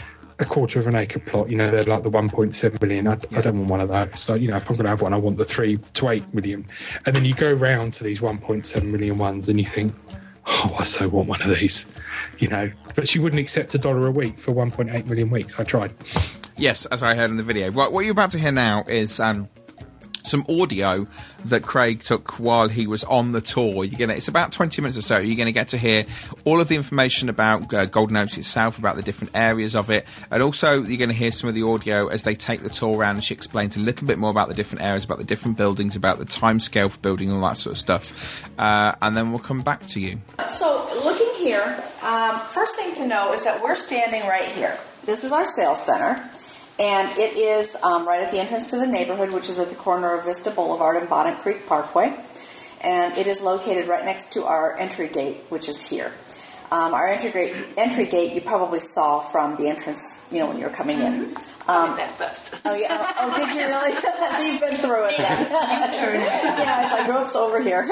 a quarter of an acre plot, you know, they're like the one point seven million. I, yeah. I don't want one of those. So, you know, if I'm going to have one, I want the three to eight million. And then you go round to these one point seven million ones and you think, oh, I so want one of these, you know. But she wouldn't accept a dollar a week for one point eight million weeks. I tried. Yes, as I heard in the video. What, what you're about to hear now is um, some audio that Craig took while he was on the tour. You're gonna, it's about twenty minutes or so. You're going to get to hear all of the information about uh, Golden Oaks itself, about the different areas of it, and also you're going to hear some of the audio as they take the tour around, and she explains a little bit more about the different areas, about the different buildings, about the timescale for building, all that sort of stuff. Uh, and then we'll come back to you. So looking here, um, first thing to know is that we're standing right here. This is our sales center. And it is um, right at the entrance to the neighborhood, which is at the corner of Vista Boulevard and Bonnet Creek Parkway. And it is located right next to our entry gate, which is here. Um, our entry gate, entry gate you probably saw from the entrance, you know, when you were coming in. Um, I did that first. Oh, yeah. Oh, did you really? So you've been through it. Yes, you turned. Yeah, so I grew up over here.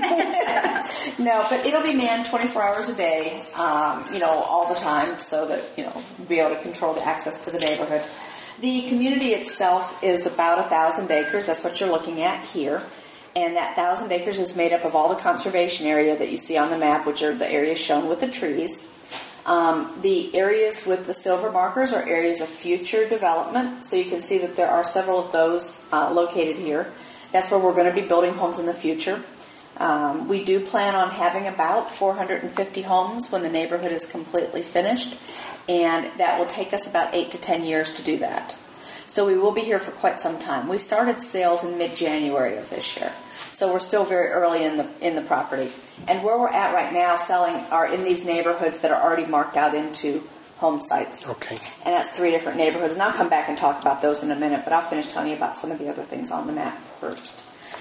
No, but it'll be manned twenty-four hours a day, um, you know, all the time, so that, you know, be able to control the access to the neighborhood. The community itself is about one thousand acres. That's what you're looking at here. And that one thousand acres is made up of all the conservation area that you see on the map, which are the areas shown with the trees. Um, the areas with the silver markers are areas of future development, so you can see that there are several of those uh, located here. That's where we're going to be building homes in the future. Um, we do plan on having about four hundred fifty homes when the neighborhood is completely finished, and that will take us about eight to ten years to do that. So we will be here for quite some time. We started sales in mid-January of this year, so we're still very early in the in the property. And where we're at right now selling are in these neighborhoods that are already marked out into home sites. Okay. And that's three different neighborhoods. And I'll come back and talk about those in a minute, but I'll finish telling you about some of the other things on the map first.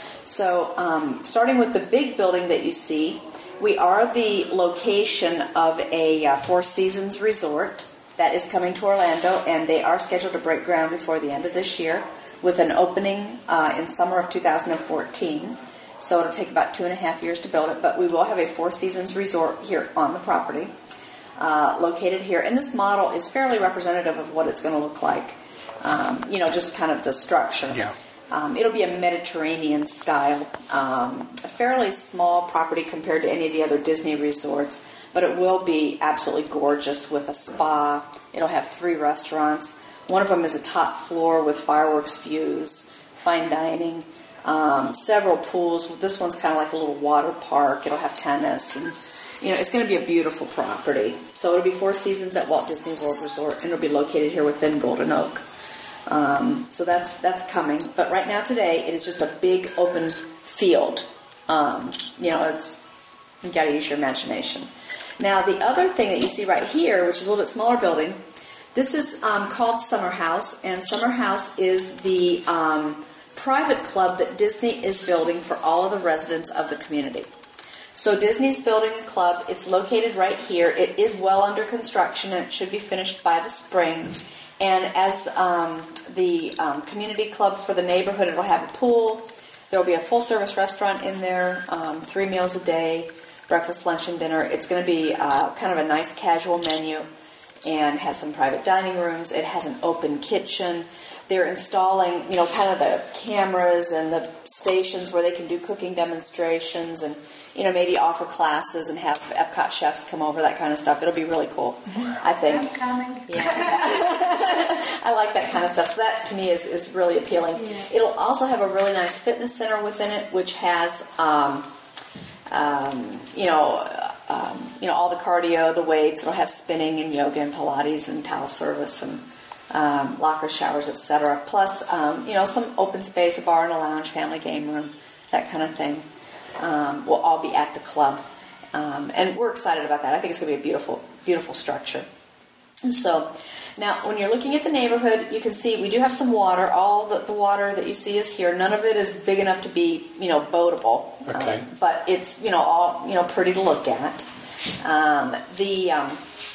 So um, starting with the big building that you see, we are the location of a uh, Four Seasons resort that is coming to Orlando, and they are scheduled to break ground before the end of this year with an opening uh, in summer of two thousand fourteen. So it'll take about two and a half years to build it, but we will have a Four Seasons resort here on the property, uh, located here. And this model is fairly representative of what it's going to look like, um, you know, just kind of the structure. Yeah. Um, it'll be a Mediterranean style, um, a fairly small property compared to any of the other Disney resorts, but it will be absolutely gorgeous with a spa. It'll have three restaurants. One of them is a top floor with fireworks views, fine dining, um, several pools. This one's kind of like a little water park. It'll have tennis, and you know, it's going to be a beautiful property. So it'll be Four Seasons at Walt Disney World Resort, and it'll be located here within Golden Oak. Um, so that's that's coming. But right now, today, it is just a big open field. Um, you know, it's you got to use your imagination. Now, the other thing that you see right here, which is a little bit smaller building, this is um, called Summer House, and Summer House is the um, private club that Disney is building for all of the residents of the community. So Disney's building a club. It's located right here. It is well under construction, and it should be finished by the spring. And as um, the um, community club for the neighborhood, it will have a pool. There will be a full-service restaurant in there, um, three meals a day, breakfast, lunch, and dinner. It's going to be uh, kind of a nice casual menu and has some private dining rooms. It has an open kitchen. They're installing, you know, kind of the cameras and the stations where they can do cooking demonstrations and, you know, maybe offer classes and have Epcot chefs come over, that kind of stuff. It'll be really cool, I think. I'm coming. Yeah. I like that kind of stuff. So that, to me, is, is really appealing. Yeah. It'll also have a really nice fitness center within it, which has, um, um, you know, um, you know, all the cardio, the weights. It'll have spinning and yoga and Pilates and towel service and um, locker showers, et cetera. Plus, um, you know, some open space, a bar and a lounge, family game room, that kind of thing. Um, will all be at the club. Um, and we're excited about that. I think it's going to be a beautiful, beautiful structure. And so, now, when you're looking at the neighborhood, you can see we do have some water. All the, the water that you see is here. None of it is big enough to be, you know, boatable. Okay. Um, but it's, you know, all, you know, pretty to look at. Um, the um,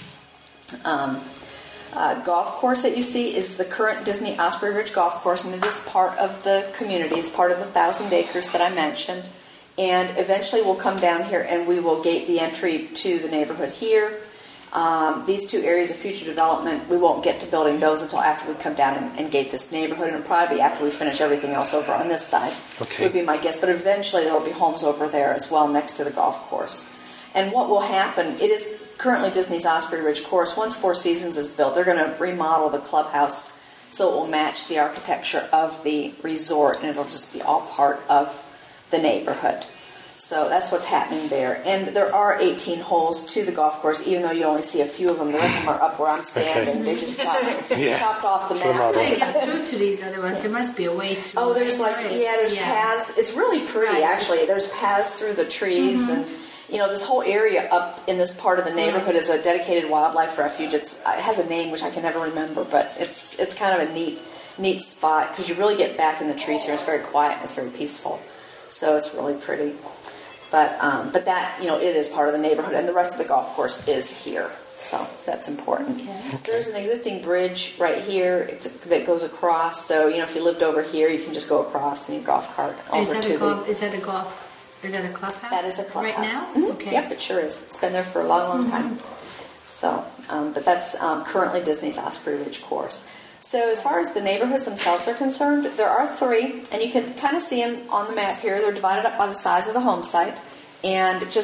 um, uh, golf course that you see is the current Disney Osprey Ridge Golf Course, and it is part of the community. It's part of the thousand acres that I mentioned. And eventually we'll come down here and we will gate the entry to the neighborhood here. Um, these two areas of future development, we won't get to building those until after we come down and, and gate this neighborhood, and it'll probably be after we finish everything else over on this side. Okay. Would be my guess. But eventually there will be homes over there as well next to the golf course. And what will happen, it is currently Disney's Osprey Ridge course. Once Four Seasons is built, they're going to remodel the clubhouse so it will match the architecture of the resort, and it'll just be all part of the neighborhood. So that's what's happening there. And there are eighteen holes to the golf course, even though you only see a few of them. The rest of them are up where I'm standing. Okay. They just chopped, Yeah. chopped off the For the map. model. How do I get through to these other ones? There must be a way to. Oh, there's like, There is. yeah, there's paths. It's really pretty, Right. actually. There's paths through the trees, and, you know, this whole area up in this part of the neighborhood is a dedicated wildlife refuge. It's, it has a name, which I can never remember, but it's it's kind of a neat, neat spot, because you really get back in the trees here. It's very quiet and it's very peaceful. So it's really pretty. But um, but that, you know, it is part of the neighborhood, and the rest of the golf course is here. So that's important. Okay. There's an existing bridge right here it's a, that goes across. So, you know, if you lived over here, you can just go across in your golf cart over Is that to a golf? the... Is that a golf? Is that a clubhouse? That is a clubhouse. Right now? Mhm. Okay. Yep, it sure is. It's been there for a long, long time. So, um, but that's um, currently Disney's Osprey Ridge course. So as far as the neighborhoods themselves are concerned, there are three, and you can kind of see them on the map here. They're divided up by the size of the home site. And just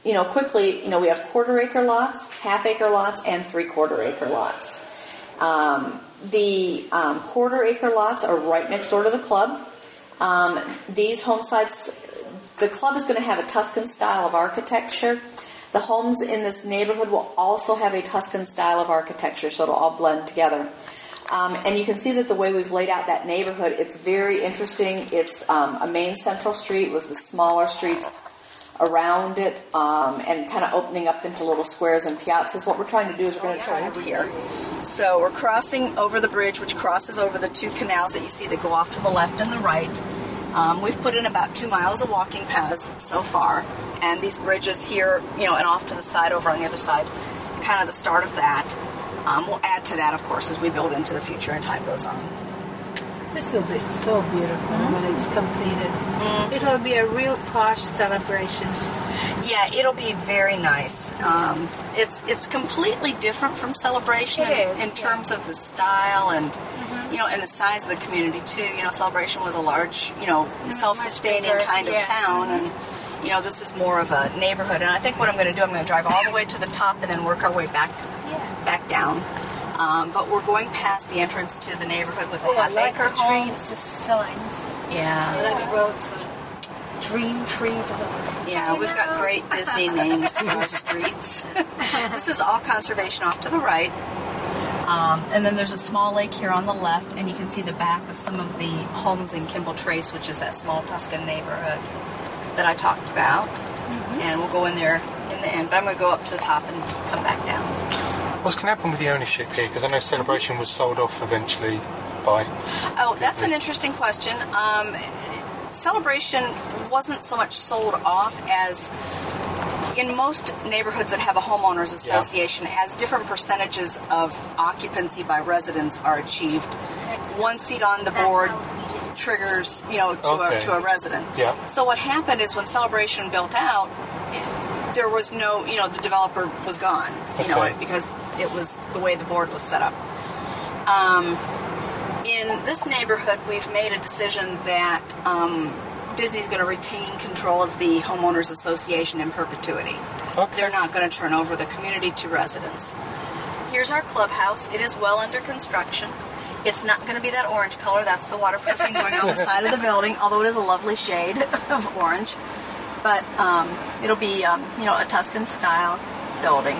you know, quickly, you know, we have quarter acre lots, half acre lots, and three quarter acre lots. Um, the um, quarter acre lots are right next door to the club. Um, these home sites, the club is going to have a Tuscan style of architecture. The homes in this neighborhood will also have a Tuscan style of architecture, so it'll all blend together. Um, and you can see that the way we've laid out that neighborhood, it's very interesting. It's um, a main central street with the smaller streets around it, um, and kind of opening up into little squares and piazzas. What we're trying to do is we're going to try over here. So we're crossing over the bridge, which crosses over the two canals that you see that go off to the left and the right. Um, we've put in about two miles of walking paths so far, and these bridges here, you know, and off to the side over on the other side, kind of the start of that. Um, we'll add to that, of course, as we build into the future and time goes on. This will be so beautiful mm-hmm. when it's completed. Mm-hmm. It will be a real posh celebration. Yeah, it'll be very nice. Um, it's it's completely different from Celebration it in, is, in yeah. terms of the style and mm-hmm. you know, and the size of the community too. You know, Celebration was a large, you know, mm-hmm. self-sustaining kind of yeah. town, and you know, this is more of a neighborhood. And I think what I'm going to do, I'm going to drive all the way to the top and then work our way back yeah. back down. Um, but we're going past the entrance to the neighborhood with oh, the half like acre the homes. dreams, the signs. Yeah. I like the road signs. Dream tree. Yeah, we've got great Disney names for our streets. This is all conservation off to the right. Um, and then there's a small lake here on the left, and you can see the back of some of the homes in Kimball Trace, which is that small Tuscan neighborhood that I talked about. Mm-hmm. And we'll go in there in the end. But I'm going to go up to the top and come back down. What's going to happen with the ownership here? Because I know Celebration was sold off eventually by Oh, that's an interesting question. Um, Celebration wasn't so much sold off as in most neighborhoods that have a homeowners association, yeah. as different percentages of occupancy by residents are achieved, one seat on the board triggers, you know, to, okay. a, to a resident. Yeah. So what happened is when Celebration built out, there was no, you know, the developer was gone, you okay. know, because it was the way the board was set up. Um, in this neighborhood, we've made a decision that um, Disney's going to retain control of the homeowners association in perpetuity. Okay. They're not going to turn over the community to residents. Here's our clubhouse. It is well under construction. It's not going to be that orange color. That's the waterproofing going on the side of the building, although it is a lovely shade of orange. But um, it'll be, um, you know, a Tuscan-style building.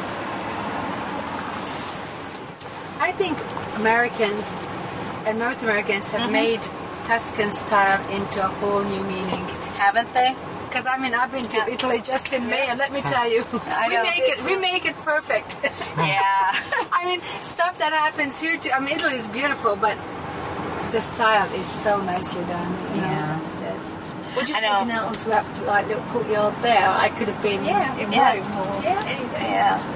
I think Americans and North Americans have mm-hmm. made Tuscan style into a whole new meaning. Haven't they? Because I mean, I've been to Italy just in May, and let me tell you, I we know. make it we make it perfect. Yeah. I mean, stuff that happens here too. I mean, Italy is beautiful, but the style is so nicely done. You know, yeah. It's just. We're just looking out onto that like little courtyard there. I could have been yeah. in yeah. Rome or yeah. anything. Yeah.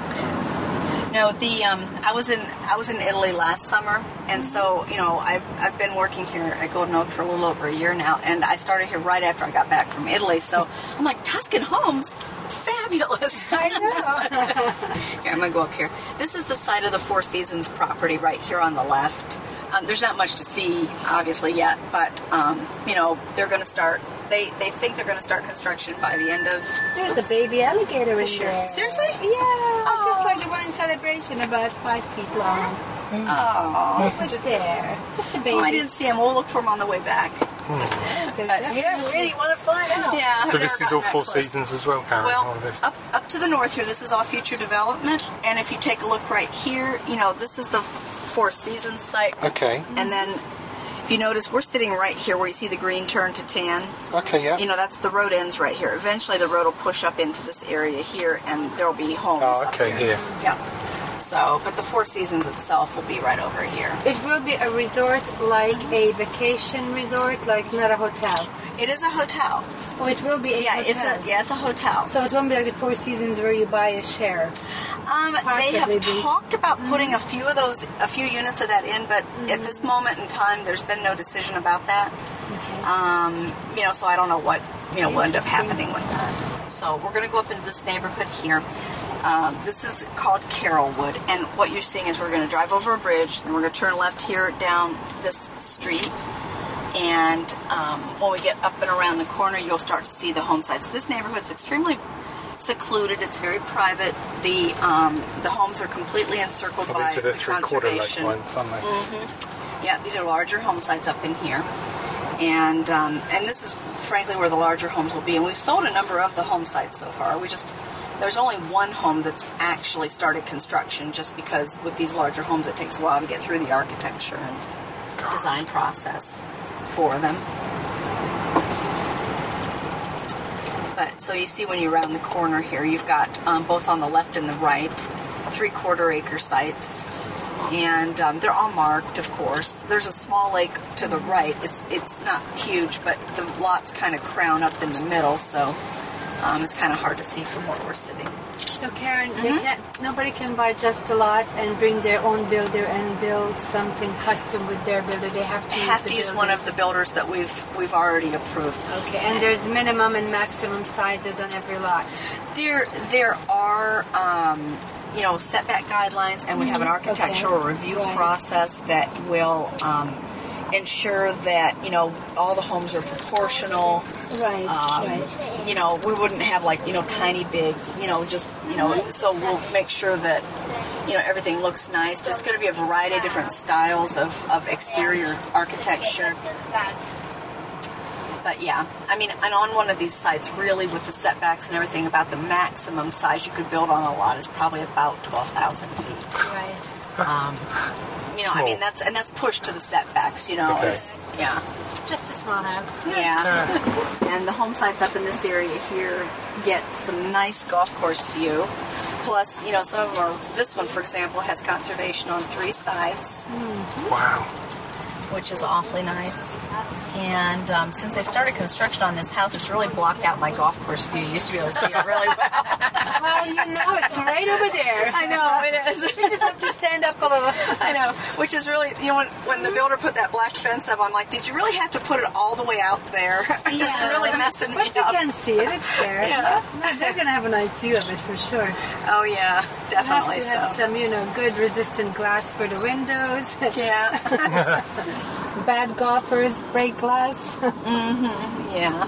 No, the um, I was in I was in Italy last summer, and so you know I've I've been working here at Golden Oak for a little over a year now, and I started here right after I got back from Italy. So I'm like, Tuscan homes, fabulous! I know. Here, I'm gonna go up here. This is the site of the Four Seasons property right here on the left. Um, there's not much to see, obviously, yet, but um, you know they're going to start. They they think they're going to start construction by the end of. There's oops, a baby alligator in this year. there. Seriously? Yeah, oh. just like the one in Celebration, about five feet long. Oh, just, just there, just a baby. Oh, I didn't see him. We'll look for him on the way back. Hmm. You really want to find out? Yeah. So this is all Four Seasons as well, Karen? Well, up up to the north here, this is all future development, and if you take a look right here, you know this is the Four Seasons site. Okay. And then, if you notice, we're sitting right here where you see the green turn to tan. Okay, yeah. You know, that's the road ends right here. Eventually, the road will push up into this area here, and there will be homes. Oh, okay, up here. here. Yeah. So, but the Four Seasons itself will be right over here. It will be a resort like a vacation resort, like not a hotel. It is a hotel. Oh, it will be a yeah, hotel. it's a yeah, it's a hotel. So it won't be like the Four Seasons where you buy a share. Um, they have be. talked about putting a few of those, a few units of that in, but mm-hmm. at this moment in time, there's been no decision about that. Okay. Um, you know, so I don't know what you know will end up happening with that. So we're going to go up into this neighborhood here. Um, this is called Carrollwood, and what you're seeing is we're going to drive over a bridge, and we're going to turn left here down this street. And um, when we get up and around the corner, you'll start to see the home sites. This neighborhood's extremely secluded. It's very private. The um, the homes are completely encircled I've by been to the three-quarter lake conservation. ones, aren't they? Mm-hmm. Yeah, these are larger home sites up in here. And um, and this is frankly where the larger homes will be. And we've sold a number of the home sites so far. We just there's only one home that's actually started construction, just because with these larger homes it takes a while to get through the architecture and Gosh. design process for them. But so you see when you round the corner here, you've got um, both on the left and the right three-quarter acre sites. And um, they're all marked, of course. There's a small lake to the right. It's it's not huge, but the lots kind of crown up in the middle, so um, it's kind of hard to see from where we're sitting. So Karen, Mm-hmm. they can't, nobody can buy just a lot and bring their own builder and build something custom with their builder. They have to I use have the to use builders. one of the builders that we've we've already approved. Okay, and there's minimum and maximum sizes on every lot. There there are um, you know setback guidelines, and we have an architectural Okay. review Right. process that will um, ensure that you know all the homes are proportional. Right, Um, right. You know, we wouldn't have like, you know, tiny big, you know, just, you know, so we'll make sure that, you know, everything looks nice. There's going to be a variety of different styles of, of exterior architecture. But yeah, I mean, and on one of these sites, really with the setbacks and everything, about the maximum size you could build on a lot is probably about twelve thousand feet. Right. Um, you know, I mean, that's, and that's pushed to the setbacks, you know, Okay. it's, yeah. Just a small house. Yeah. And the home sites up in this area here get some nice golf course view. Plus, you know, some of them are, this one, for example, has conservation on three sides, Wow. which is awfully nice. And um, since they've started construction on this house, it's really blocked out my golf course view. You used to be able to see it really well. Well, you know, it's right over there. I know, it is. You just have to stand up a little. I know, which is really, you know, when, when the builder put that black fence up, I'm like, did you really have to put it all the way out there? It's really messing me But you up. can see it. It's there. Yeah. No, they're going to have a nice view of it for sure. Oh, yeah, definitely You so. have to have some, you know, good resistant glass for the windows. Yeah. Bad golfers break glass. Yeah.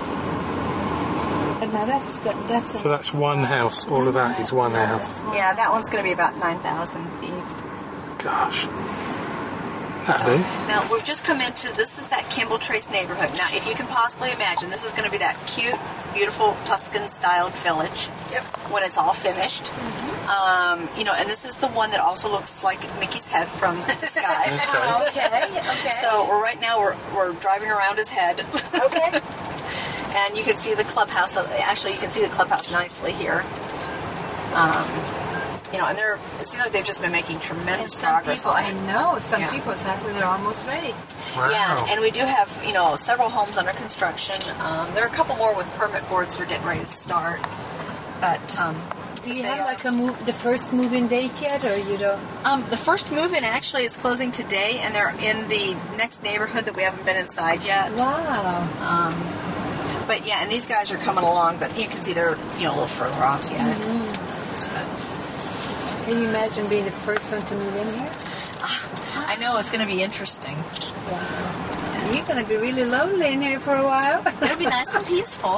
But no, that's good. That's a So that's one house. All of that is one house. Yeah, that one's going to be about nine thousand feet. Gosh. That'll do. Now, we've just come into, this is that Kimball Trace neighborhood. Now, if you can possibly imagine, this is going to be that cute, beautiful Tuscan-styled village when it's all finished. Um, you know, and this is the one that also looks like Mickey's head from the sky. Okay, okay. So we're, right now we're, we're driving around his head. Okay. And you can see the clubhouse. Actually, you can see the clubhouse nicely here. Um, you know, and they're, it seems like they've just been making tremendous Some progress people, on I it. know, some Yeah. people's houses are almost ready. Wow. Yeah, and we do have, you know, several homes under construction. Um, there are a couple more with permit boards that are getting ready to start. But um, Do you they have are- like a move, the first move-in date yet, or you don't? Um, the first move-in actually is closing today, and they're in the next neighborhood that we haven't been inside yet. Wow. But yeah, and these guys are coming along, but you can see they're, you know, a little further off yet. Mm-hmm. Can you imagine being the first one to move in here? I know, it's going to be interesting. Wow. You're going to be really lonely in here for a while. It'll be nice and peaceful.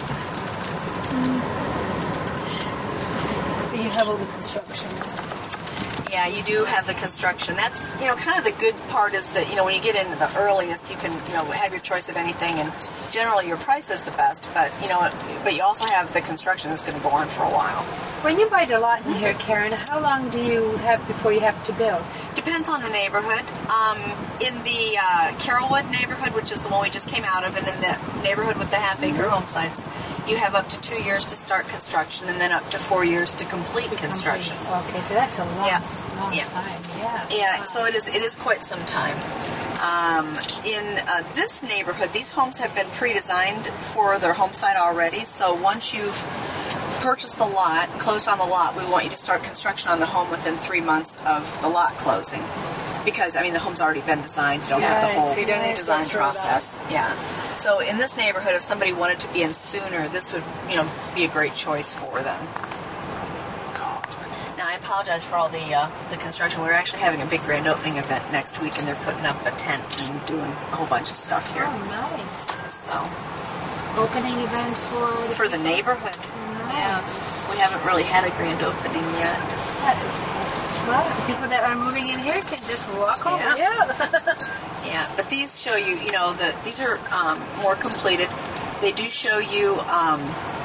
You have all the construction. Yeah, you do have the construction. That's, you know, kind of the good part is that, you know, when you get into the earliest, you can, you know, have your choice of anything, and generally your price is the best, but, you know, but you also have the construction that's going to go on for a while. When you buy the lot in here, Karen, how long do you have before you have to build? Depends on the neighborhood. Um, in the uh, Carrollwood neighborhood, which is the one we just came out of, and in the neighborhood with the half-acre home sites, you have up to two years to start construction, and then up to four years to complete construction. Okay, so that's a long, Yeah. long Yeah. time. Yeah. Yeah, Wow. so it is. It is quite some time. Um, in uh, this neighborhood, these homes have been pre-designed for their home site already. So once you've purchased the lot, closed on the lot, we want you to start construction on the home within three months of the lot closing. Because, I mean, the home's already been designed. You don't have the Right, whole so you don't have to design go through that. process. Yeah. So in this neighborhood, if somebody wanted to be in sooner, this would, you know, be a great choice for them. Now, I apologize for all the uh, the construction. We're actually having a big grand opening event next week, and they're putting up a tent and doing a whole bunch of stuff here. Oh, nice. So, Opening event for the for the neighborhood. nice. We haven't really had a grand opening yet. That is nice. Well, people that are moving in here can just walk over. Yeah. Yeah. Yeah, but these show you, you know, the these are um, more completed. They do show you, um,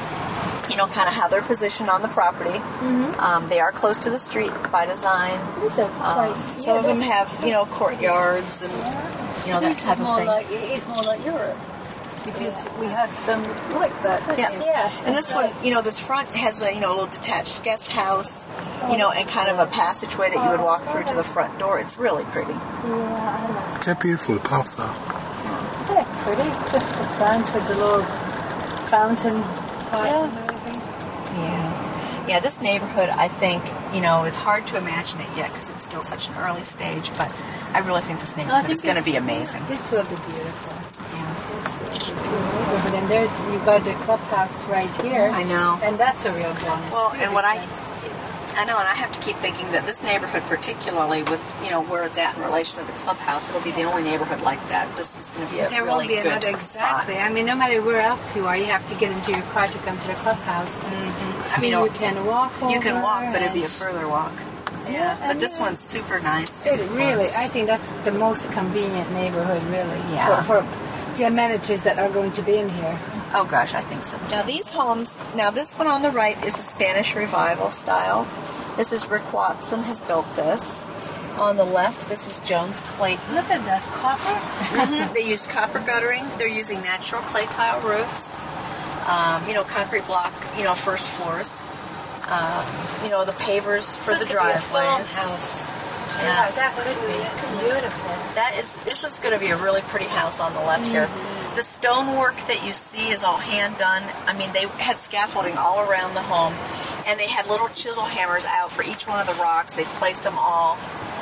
you know, kind of how they're positioned on the property. Mm-hmm. Um, they are close to the street by design. These are quite, Um, some yeah, of them that's- have, you know, courtyards and, you know, that This type is of more thing. like, it is more like Europe. Because we have them like that, don't Yeah. you? Yeah. And this one, you know, this front has a, you know, a little detached guest house, you know, and kind of a passageway that you would walk through to the front door. It's really pretty. Yeah, I like Look how beautiful the paths are. Isn't it pretty? Just the front with the little fountain pipe and everything. Yeah. Yeah, this neighborhood, I think, you know, it's hard to imagine it yet because it's still such an early stage, but I really think this I neighborhood think is going to this- be amazing. This will be beautiful. Yeah. This will be beautiful. And there's, you got the clubhouse right here. I know. And that's a real bonus. Well, too, and what I, because- I know, and I have to keep thinking that this neighborhood, particularly with, you know, where it's at in relation to the clubhouse, it'll be the only neighborhood like that. This is going to be a There really won't be good another spot. exactly. I mean, no matter where else you are, you have to get into your car to come to the clubhouse. Mm-hmm. I mean, you can walk over. you can walk, but it'd be a and- further walk. Yeah, But and this yeah, one's super nice. It super really, close. I think that's the most convenient neighborhood, really. Yeah. For, for the amenities that are going to be in here. Oh gosh, I think so. Now these homes, now this one on the right is a Spanish Revival style. This is Rick Watson has built this. On the left, this is Jones Clayton. Look at that copper. Mhm. They used copper guttering. They're using natural clay tile roofs. Um, you know, concrete block, you know, first floors. Um, you know, the pavers for the Look at the driveways. farmhouse. Yeah. Yeah, that would be beautiful. That is, this is going to be a really pretty house on the left here. The stonework that you see is all hand done. I mean, they had scaffolding all around the home, and they had little chisel hammers out for each one of the rocks. They placed them all.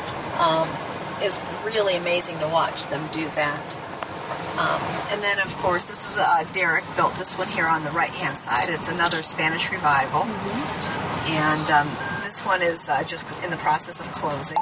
Um, it's really amazing to watch them do that. Um, and then, of course, this is uh, Derek built this one here on the right-hand side. It's another Spanish Revival, and um, this one is uh, just in the process of closing.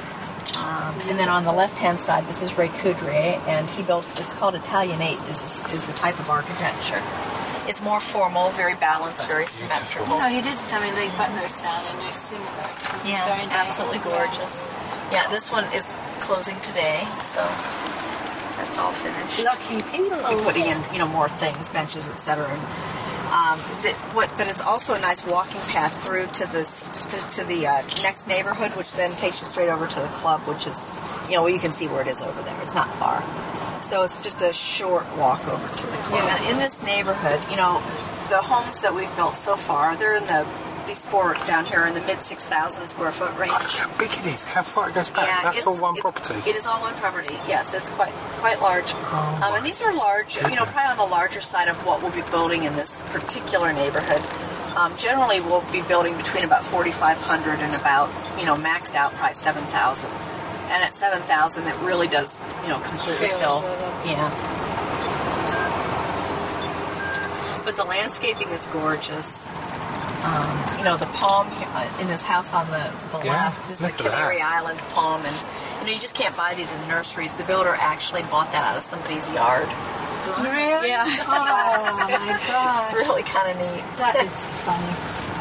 Um, and then on the left-hand side, this is Ray Coudray, and he built, it's called Italianate, is, this, is the type of architecture. It's more formal, very balanced, very symmetrical. No, he did tell me Lake Butler sound, and they're similar to Yeah, Sorry, they- absolutely gorgeous. Yeah, this one is closing today, so that's all finished. Lucky people. We're putting in, you know, more things, benches, et cetera. And, um, th- what, but it's also a nice walking path through to this to, to the uh, next neighborhood, which then takes you straight over to the club, which is, you know, well, you can see where it is over there. It's not far, so it's just a short walk over to the club. Yeah. In this neighborhood, you know, the homes that we've built so far, they're in the these four down here are in the mid six thousand square foot range. Look how big it is. How far it goes back. Yeah, That's it's- all one it's- property. It is all one property. Yes, it's quite quite large. Oh, um, and these are large, you know, goodness. probably on the larger side of what we'll be building in this particular neighborhood. Um, generally, we'll be building between about forty-five hundred and about, you know, maxed out price seven thousand. And at seven thousand, it really does, you know, completely Fill fill. it up. Yeah. But the landscaping is gorgeous. Um, you know, the palm uh, in this house on the, the Yeah, left, this is a look at that. Canary Island palm, and you know, you just can't buy these in nurseries. The builder actually bought that out of somebody's yard. Really? Yeah. Oh my god. It's really kind of neat. That is funny.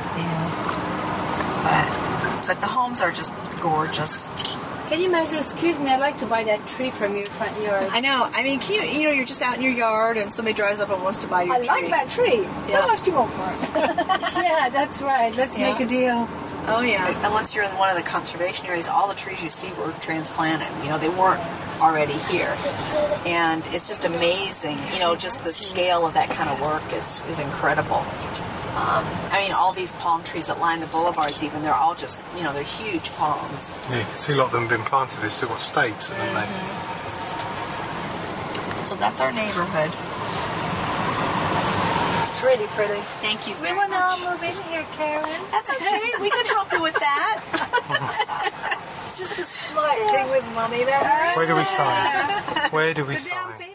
Yeah. But, but the homes are just gorgeous. Can you imagine? Excuse me, I'd like to buy that tree from your front yard. I know. I mean, can you, you know, you're just out in your yard and somebody drives up and wants to buy your I tree. like that tree. Yeah. How much do you want for it? Yeah, that's right. Let's Yeah. make a deal. Oh, yeah. Unless you're in one of the conservation areas, all the trees you see were transplanted. You know, they weren't already here. And it's just amazing. You know, just the scale of that kind of work is, is incredible. Um, I mean, all these palm trees that line the boulevards even, they're all just, you know, they're huge palms. Yeah, you can see a lot of them have been planted. They've still got stakes, haven't they? So that's our neighborhood. It's really pretty. Thank you We very want to much. all move in here, Karen. That's okay. We can help you with that. Just a slight thing with money there. Where do we sign? Where do we The down sign? payment.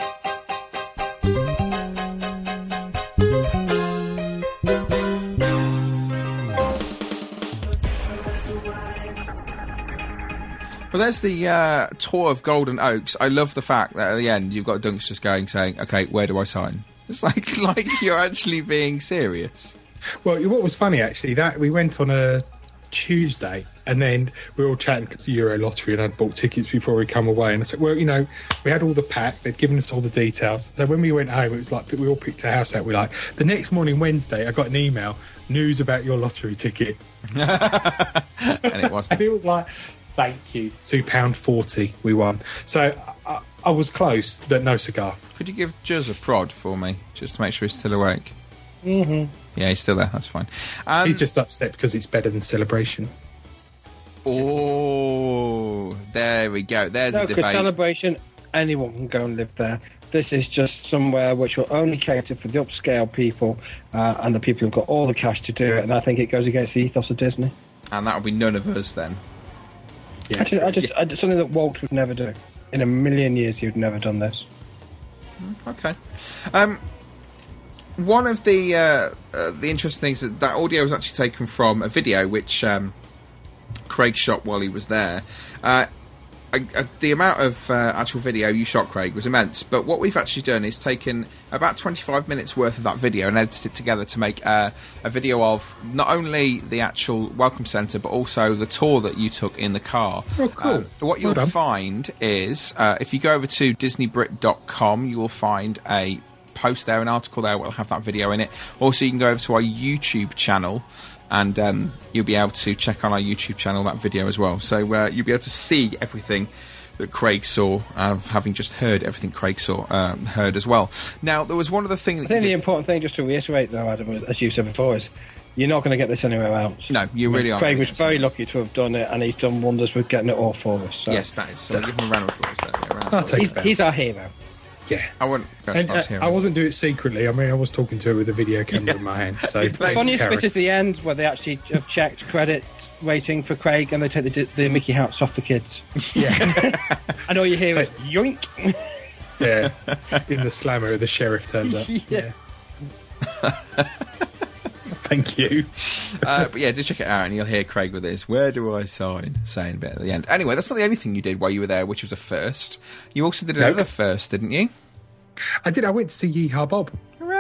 Well, there's the uh, tour of Golden Oaks. I love the fact that at the end you've got Dunks just going, saying, "Okay, where do I sign?" It's like like you're actually being serious. Well, what was funny actually that we went on a Tuesday and then we were all chatting because the Euro lottery and I'd bought tickets before we come away, and I said, well, you know, we had all the pack, they'd given us all the details, so when we went home it was like we all picked a house out. We like the next morning, Wednesday, I got an email, news about your lottery ticket. And it wasn't. And it was like, thank you, two pounds forty we won. So I, I was close, but no cigar. Could you give Juz a prod for me, just to make sure he's still awake? Mm-hmm. Yeah, he's still there, that's fine. Um, He's just upset because it's better than Celebration. Oh, there we go. There's No, a because debate. Celebration, anyone can go and live there. This is just somewhere which will only cater for the upscale people uh, and the people who've got all the cash to do it, and I think it goes against the ethos of Disney. And that would be none of us then. Yeah, I just, I just, I just, something that Walt would never do. In a million years, he would never done this. Okay. Um, one of the uh, uh, the interesting things that that audio was actually taken from a video which um, Craig shot while he was there. Uh, uh, uh, the amount of uh, actual video you shot, Craig, was immense. But what we've actually done is taken about twenty-five minutes worth of that video and edited it together to make uh, a video of not only the actual Welcome Centre but also the tour that you took in the car. Oh, cool. Uh, what you'll Well done. find is uh, if you go over to disney brit dot com, you will find a post there, an article there will have that video in it. Also, you can go over to our YouTube channel and um, you'll be able to check on our YouTube channel that video as well. So uh, you'll be able to see everything that Craig saw, uh, having just heard everything Craig saw, um, heard as well. Now, there was one other thing that I think you the did- important thing, just to reiterate, though, Adam, as you said before, is you're not going to get this anywhere else. No, you I mean, really aren't Craig gonna was get this very anywhere lucky to have done it, and he's done wonders with getting it all for us. So. Yes, that is. So give him a round of applause there. Yeah, round of I'll applause. take he's, that. he's our hero. Yeah. I wouldn't go as And far as uh, hero. I wasn't doing it secretly. I mean, I was talking to her with a video camera in my hand. So You played The funniest Karen. bit is the end, where they actually have checked credit rating for Craig, and they take the, the Mickey hats off the kids. Yeah, And all you hear is So- yoink. yeah. In the slammer, the sheriff turns up. Yeah. Thank you. Uh, but yeah, do check it out, and you'll hear Craig with his "Where do I sign?" saying a bit at the end. Anyway, that's not the only thing you did while you were there, which was a first. You also did another Nope. first, didn't you? I did. I went to see Yeehaw Bob.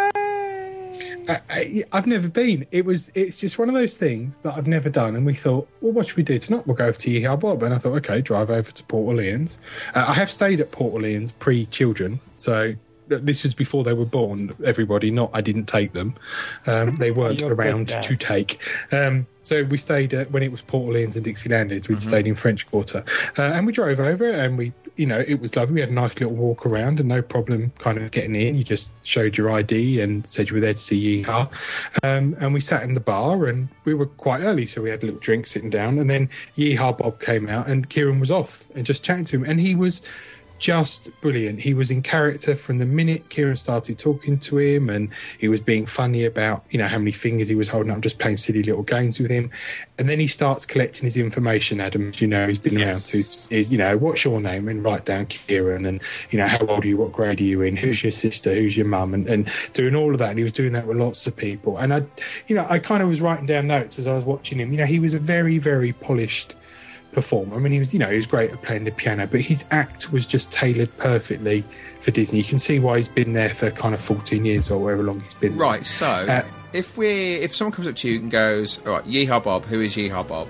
Hooray! I, I, I've never been. It was. It's just one of those things that I've never done. And we thought, well, what should we do tonight? We'll go over to Yeehaw Bob. And I thought, okay, drive over to Port Orleans. Uh, I have stayed at Port Orleans pre-children, so this was before they were born. Everybody, not I didn't take them. Um, they weren't You're a good around dad. to take. Um, so we stayed uh, when it was Port Orleans and Dixielanders. We'd stayed in French Quarter, uh, and we drove over, and we, you know, it was lovely. We had a nice little walk around, and no problem kind of getting in. You just showed your I D and said you were there to see Yeehaw, um, and we sat in the bar, and we were quite early, so we had a little drink sitting down, and then Yeehaw Bob came out, and Kieran was off and just chatting to him, and he was just brilliant. He was in character from the minute Kieran started talking to him, and he was being funny about, you know, how many fingers he was holding up, just playing silly little games with him. And then he starts collecting his information, Adam, as you know, he's been around to is, is, you know, what's your name? And write down Kieran, and, you know, how old are you? What grade are you in? Who's your sister? Who's your mum? And, and doing all of that. And he was doing that with lots of people. And I, you know, I kind of was writing down notes as I was watching him. You know, he was a very, very polished performer. I mean, he was, you know, he was great at playing the piano, but his act was just tailored perfectly for Disney. You can see why he's been there for kind of fourteen years or however long he's been there. Right. So Uh, if we, if someone comes up to you and goes, "All right, Yeehaw Bob, who is Yeehaw Bob?"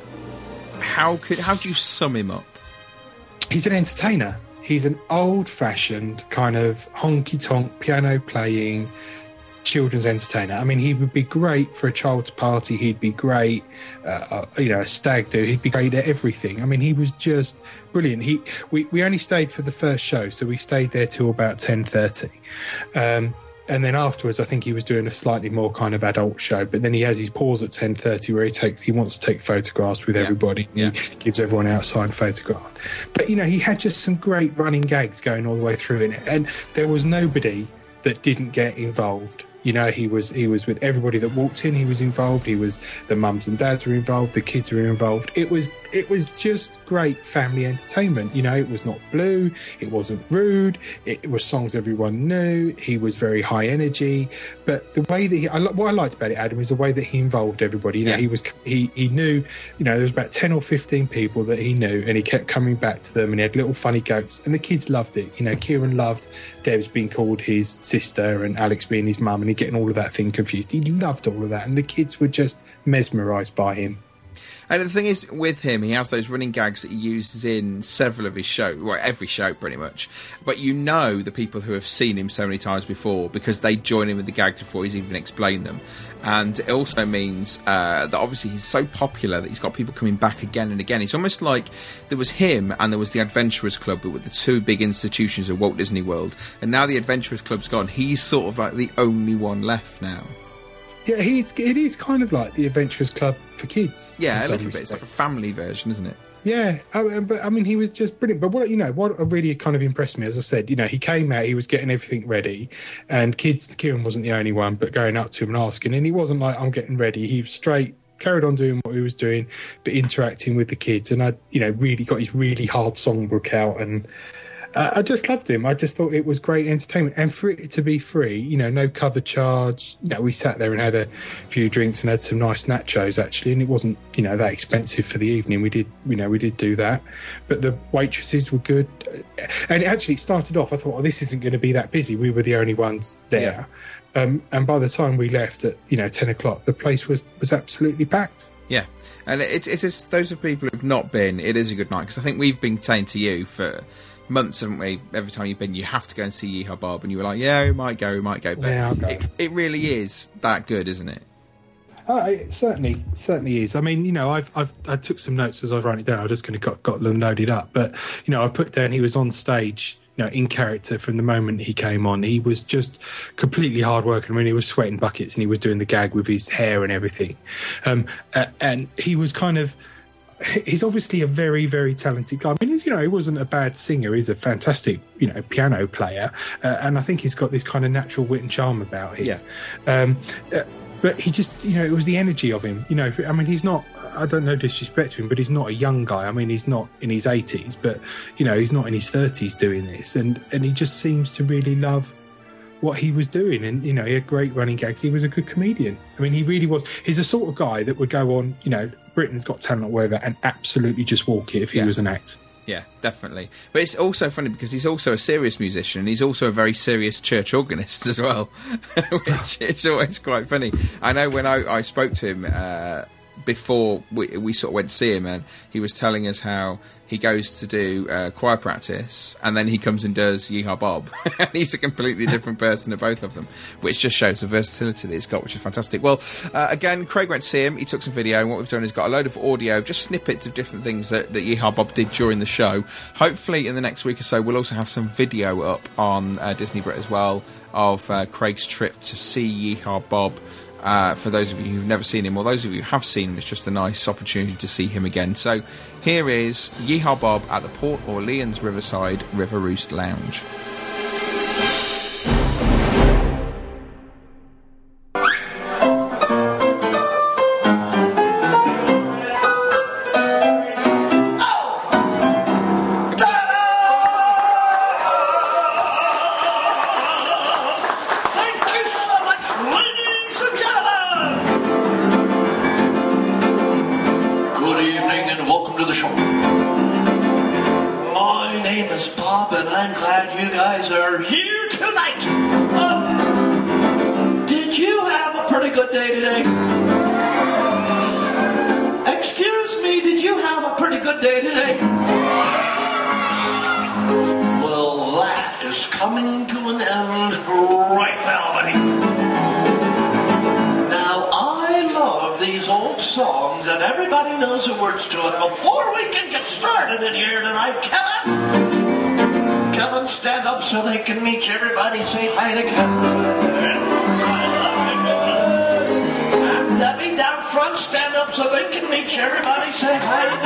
How could how do you sum him up? He's an entertainer. He's an old-fashioned kind of honky-tonk piano playing children's entertainer. I mean, he would be great for a child's party. He'd be great, uh, uh, you know, a stag do. He'd be great at everything. I mean, he was just brilliant. He we, we only stayed for the first show, so we stayed there till about ten thirty. Um, and then afterwards, I think he was doing a slightly more kind of adult show. But then he has his pause at ten thirty where he takes he wants to take photographs with Yeah. everybody. Yeah. He gives everyone out a signed photograph. But you know, he had just some great running gags going all the way through in it, and there was nobody that didn't get involved. You know, he was he was with everybody that walked in. He was involved. He was the mums and dads were involved. The kids were involved. It was it was just great family entertainment. You know, it was not blue. It wasn't rude. It, it was songs everyone knew. He was very high energy. But the way that he, I, li- what I liked about it, Adam, is the way that he involved everybody. You know, Yeah. he was he he knew. You know, there was about ten or fifteen people that he knew, and he kept coming back to them. And he had little funny jokes, and the kids loved it. You know, Kieran loved Deb's being called his sister, and Alex being his mum. And and getting all of that thing confused. He loved all of that, and the kids were just mesmerised by him. And the thing is, with him, he has those running gags that he uses in several of his shows, well, every show pretty much. But you know the people who have seen him so many times before because they join in with the gags before he's even explained them. And it also means uh, that obviously he's so popular that he's got people coming back again and again. It's almost like there was him and there was the Adventurers Club, but with the two big institutions of Walt Disney World. And now the Adventurers Club's gone. He's sort of like the only one left now. Yeah, he's it is kind of like the Adventurers Club for kids. Yeah, a little bit. It's like a family version, isn't it? Yeah, I, but I mean, he was just brilliant. But what you know, what really kind of impressed me, as I said, you know, he came out, he was getting everything ready, and kids. Kieran wasn't the only one, but going up to him and asking, and he wasn't like, "I'm getting ready." He was straight, carried on doing what he was doing, but interacting with the kids, and I, you know, really got his really hard songbook out and. Uh, I just loved him. I just thought it was great entertainment. And for it to be free, you know, no cover charge. You know, we sat there and had a few drinks and had some nice nachos, actually. And it wasn't, you know, that expensive for the evening. We did, you know, we did do that. But the waitresses were good. And it actually started off, I thought, oh, this isn't going to be that busy. We were the only ones there. Yeah. Um, and by the time we left at, you know, ten o'clock, the place was, was absolutely packed. Yeah. And it, it is, those are people who've not been, it is a good night. Because I think we've been saying to you for months, haven't we? Every time you've been, you have to go and see Yeehaw Bob, and you were like, "Yeah, we might go, we might go." But yeah, I'll go. It, it really is that good, isn't it? Uh, it certainly, certainly is. I mean, you know, I've, I've, I took some notes as I've written it down. I just kind of got, got them loaded up, but you know, I put down he was on stage, you know, in character from the moment he came on. He was just completely hard working. I mean, he was sweating buckets, and he was doing the gag with his hair and everything. Um, uh, and he was kind of. He's obviously a very, very talented guy. I mean, you know, he wasn't a bad singer. He's a fantastic, you know, piano player. Uh, and I think he's got this kind of natural wit and charm about him. Yeah. Um, uh, but he just, you know, it was the energy of him. You know, I mean, he's not, I don't know disrespect to him, but he's not a young guy. I mean, he's not in his eighties, but, you know, he's not in his thirties doing this. And, and he just seems to really love what he was doing, and you know, he had great running gags. He was a good comedian. I mean, he really was. He's the sort of guy that would go on, you know, Britain's Got Talent or whatever, and absolutely just walk it if he yeah. was an act. Yeah, definitely. But it's also funny because he's also a serious musician, and he's also a very serious church organist as well, which is always quite funny. I know when I, I spoke to him uh, before we, we sort of went to see him, and he was telling us how he goes to do uh, choir practice, and then he comes and does Yeehaw Bob. And he's a completely different person to both of them, which just shows the versatility that he's got, which is fantastic. Well, uh, again, Craig went to see him. He took some video, and what we've done is got a load of audio, just snippets of different things that, that Yeehaw Bob did during the show. Hopefully, in the next week or so, we'll also have some video up on uh, Disney Brit as well of uh, Craig's trip to see Yeehaw Bob. Uh, for those of you who've never seen him, or those of you who have seen him, it's just a nice opportunity to see him again. So here is Yeehaw Bob at the Port Orleans Riverside River Roost Lounge. So they can meet you. Everybody say hi to Kevin. Debbie down front, stand up so they can meet you. Everybody say hi to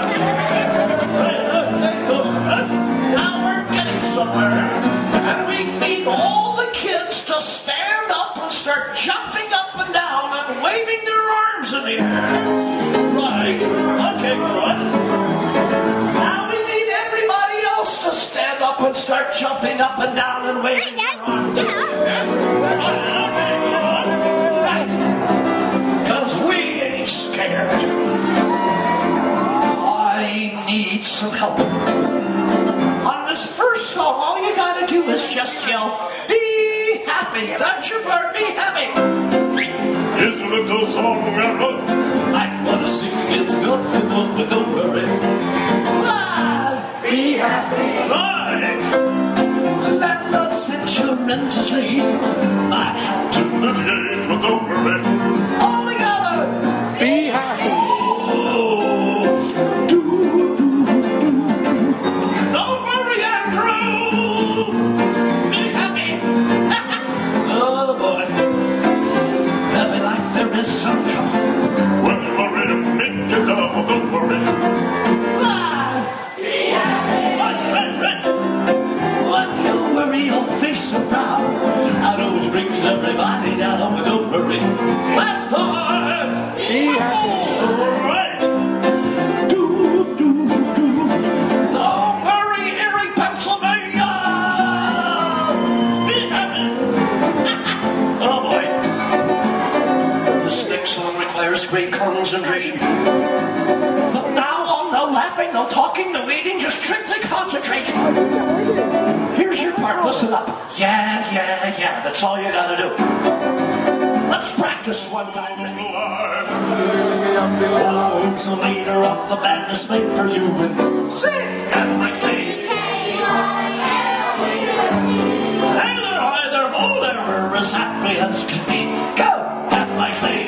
Kevin. Now we're getting somewhere. And we need all the kids to stand up and start jumping up and down and waving their arms in the air. Right. Okay, good. To stand up and start jumping up and down and waving your arms. Right. Because we ain't scared. I need some help. On this first song, all you gotta do is just yell, "Be happy." happy. That's your part. Be happy. Here's a little song I wrote. I want to sing it good for good, but don't worry. Ah, be happy. Right. Landlord sent your rent to sleep. I have to thirty-eight, but don't worry. all together. Be happy. Oh, do, do, do. Don't worry, Andrew. Be happy. Oh boy. Every life there is some trouble. When you worry, you make it up, but don't worry. Ah, be happy. Right, right, right. When you worry, your face a frown. That always brings everybody down, but don't worry. Last time. Be happy. Right. Do, do, do. Don't worry, Erie, Pennsylvania. Be happy. Oh boy. This next song requires great concentration. From now on, no laughing, no talking, no eating, just strictly concentrate. Here's your part, listen up. Yeah, yeah, yeah, that's all you gotta do. Let's practice one time. Who's the leader of the band is made for you and sing and I say. Hey there, hi there, hold there, as happy as can be. Go, and I say.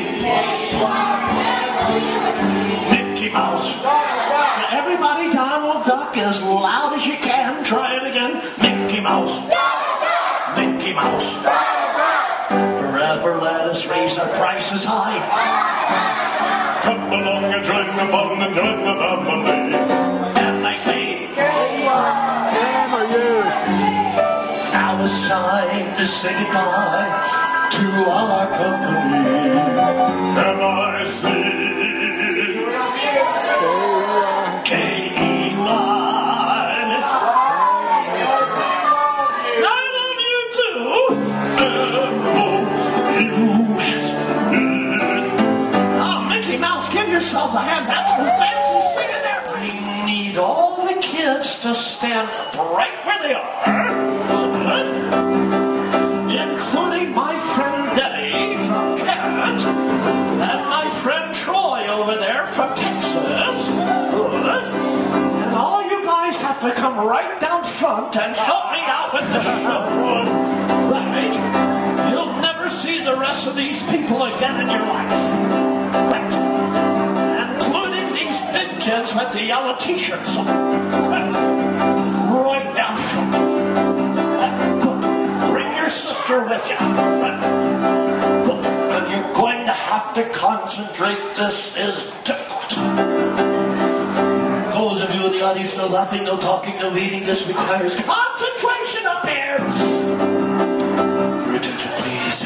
Mickey Mouse. Everybody, Donald Duck as loud as you can. Try it again. Mickey Mouse. Mickey Mouse. Forever let us raise our prices high. Come along and join the fun and join the family. And I say, now it's time to say goodbye to all our company. And I see K E line. I love you too. and hope you Oh, Mickey Mouse, give yourselves a hand. That's the fancy singing there. I need all the kids to stand right where they are. Good. Including my friend Debbie from Kent and my friend Troy over there from Texas. Good. And all you guys have to come right down front and help me out with the show. Right? You'll never see the rest of these people again in your life. Right. Including these big kids with the yellow t-shirts on. Right. Right down front. Right. Good. Bring your sister with you. Right. Good. And you're going to have to concentrate. This is difficult. Those of you in the audience, no laughing, no talking, no eating. This requires concentration up here. Your attention, please.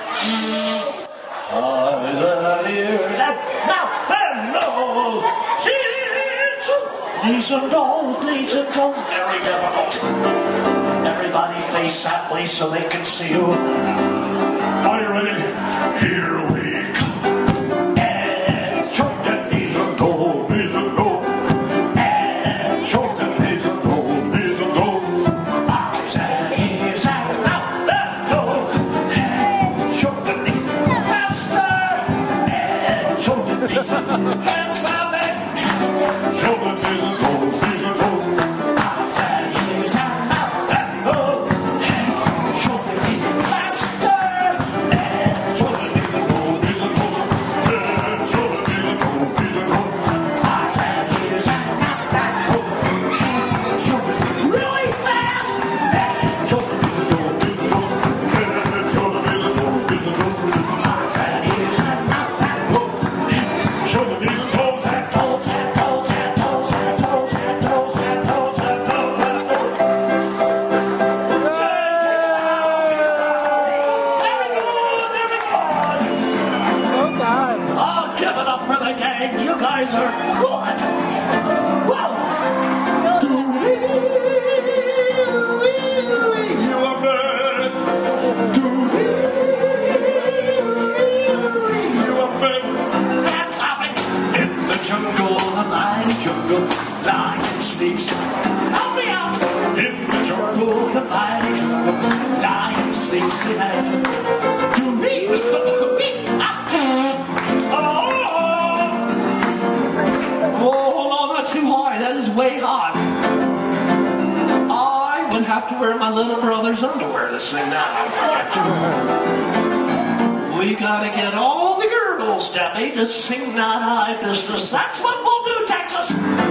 I let ears and now fellow kids. Please and don't, please and don't. Very difficult. Everybody face that way so they can see you. Are you ready? Here we come. And show that please and Go, please and go. and show that please and Go, please and go. eyes and ears and now fellow. And show that please faster. And show that please and clap it. Show the please and go, please and go. Eyes and ears and now fellow. And show that please faster. And show that please Go, please and go. And show the please and go, please and go. eyes and ears and now fellow. And show that really fast. And show that please Go, please and go. And show the please and go, please and go. eyes and ears and now fellow. Show the please and go. And toes and toes and toes and toes and toes and toes and toes and toes. Very good, very good. Well done. Oh, give it up for the gang. You guys are good. Whoa. You are bad. You are bad. And clapping. In the jungle, the night jungle, lion sleeps. Help me out. In the jungle. Jungle, the night jungle, lion sleeps tonight. To me, oh, hold on, not too high. That is way high. I would have to wear my little brother's underwear to sing that. We gotta get all the girls, Debbie, to sing that high business. That's what we'll do, Texas.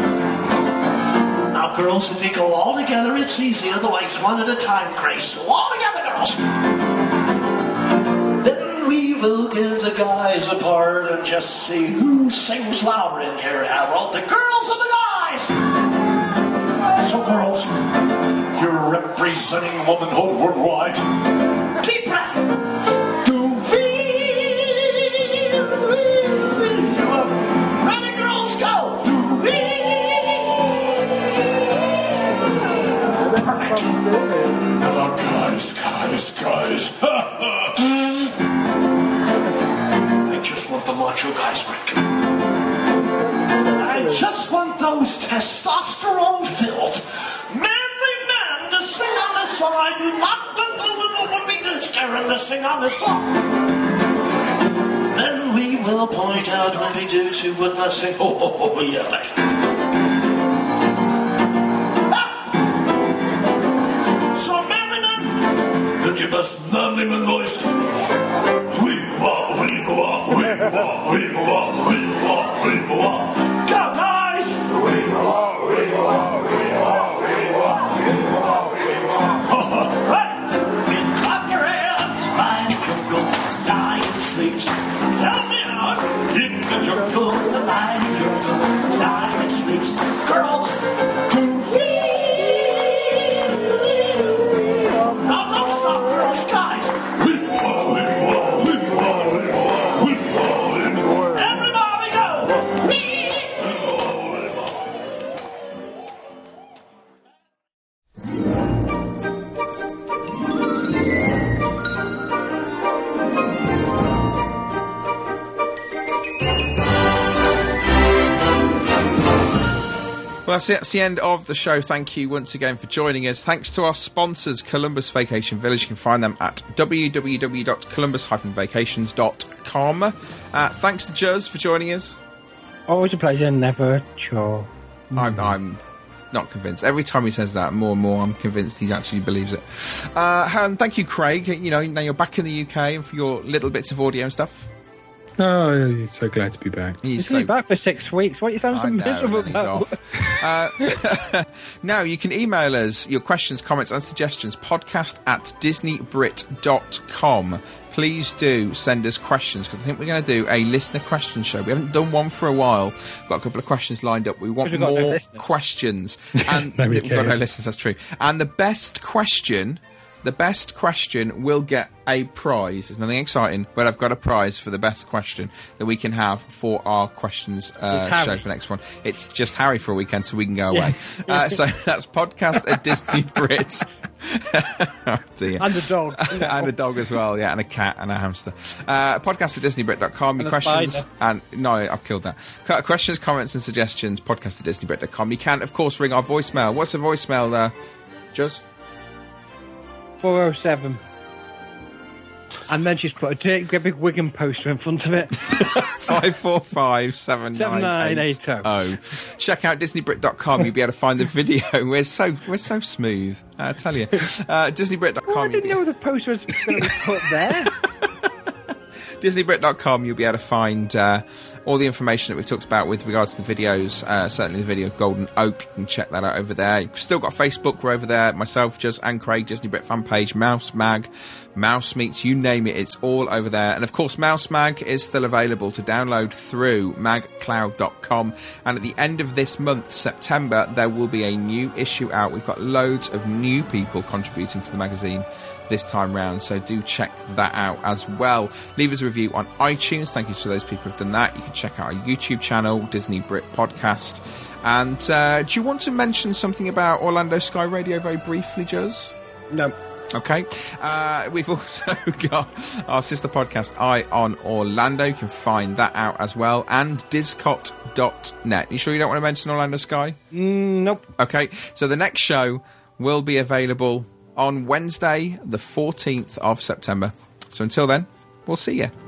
Now, girls, if you go all together, it's easy. Otherwise, one at a time, Grace. So all together, girls. Then we will give the guys a part and just see who sings louder in here, Harold. The girls or the guys? So, girls, you're representing womanhood worldwide. Deep breath. Do we? Ready, girls, go. Do we? Perfect. Now, guys, guys, guys. I just want the macho guys, Rick. I just want those testosterone-filled, manly men to sing on the song. I do not want the little women staring to sing on the song. Then we will point out when we do to would not sing. Oh, oh, oh, yeah, like. So, manly men, then give us manly men voice. We wah, we wah, we wah, we wah, we wah, we wah. Go, guys! We wah, we wah, we wah, we wah, we wah, we wah. Right! Clap your hands, line the jungle, lion sleeps. Tell me how. In the jungle, the lion jungle, lion sleeps. Girls, do we? Now don't stop, girls, guys. We wah, we wah, we wah, we wah, we wah, we wah. Everybody go. We. Well, that's it. That's the end of the show. Thank you once again for joining us. Thanks to our sponsors, Columbus Vacation Village. You can find them at w w w dot columbus dash vacations dot com. Uh, thanks to Juz for joining us. Always a pleasure, never chore. I'm, I'm not convinced. Every time he says that, more and more I'm convinced he actually believes it. Uh, and thank you, Craig. You know, now you're back in the U K and for your little bits of audio and stuff. Oh, so glad to be back. He's so back for six weeks. What you sound so I know, miserable and then he's about? off. Uh, now, you can email us your questions, comments and suggestions, podcast at disney brit dot com. Please do send us questions, because I think we're going to do a listener question show. We haven't done one for a while. We've got a couple of questions lined up. We want We've got more no questions. And Nobody we've got no cares. listeners, that's true. And the best question... The best question will get a prize. There's nothing exciting, but I've got a prize for the best question that we can have for our questions uh, It's show Harry. for the next one. It's just Harry for a weekend, so we can go away. Uh, so that's podcast at Disney Brit. Oh, dear. And a dog. And a dog as well, yeah, and a cat and a hamster. Uh, podcast at disney brit dot com. Your And a questions spider. and no, I've killed that. Qu- Questions, comments, and suggestions. Podcast at disney brit dot com. You can, of course, ring our voicemail. What's the voicemail there, Juz? four oh seven. And then she's put a great big Wigan poster in front of it. Five four five seven nine eight oh. Check out disney brit dot com. You'll be able to find the video. We're so we're so smooth. I tell you. Uh, disney brit dot com. Well, I didn't know the poster was going to be put there. disney brit dot com. You'll be able to find uh, all the information that we've talked about with regards to the videos. Uh, certainly the video of Golden Oak. You can check that out over there. You've still got Facebook. We're over there. Myself, Juz, and Craig. Disney Brit fan page. Mouse Mag. Mouse Meets. You name it. It's all over there. And of course, Mouse Mag is still available to download through mag cloud dot com. And at the end of this month, September, there will be a new issue out. We've got loads of new people contributing to the magazine this time round, so do check that out as well. Leave us a review on iTunes. Thank you to those people who've done that. You can check out our YouTube channel, Disney Brit Podcast. And uh, do you want to mention something about Orlando Sky Radio very briefly, Juz? No. Okay. Uh, we've also got our sister podcast, Eye on Orlando. You can find that out as well. And discot dot net. You sure you don't want to mention Orlando Sky? Mm, nope. Okay. So the next show will be available on Wednesday, the fourteenth of September. So until then, we'll see you.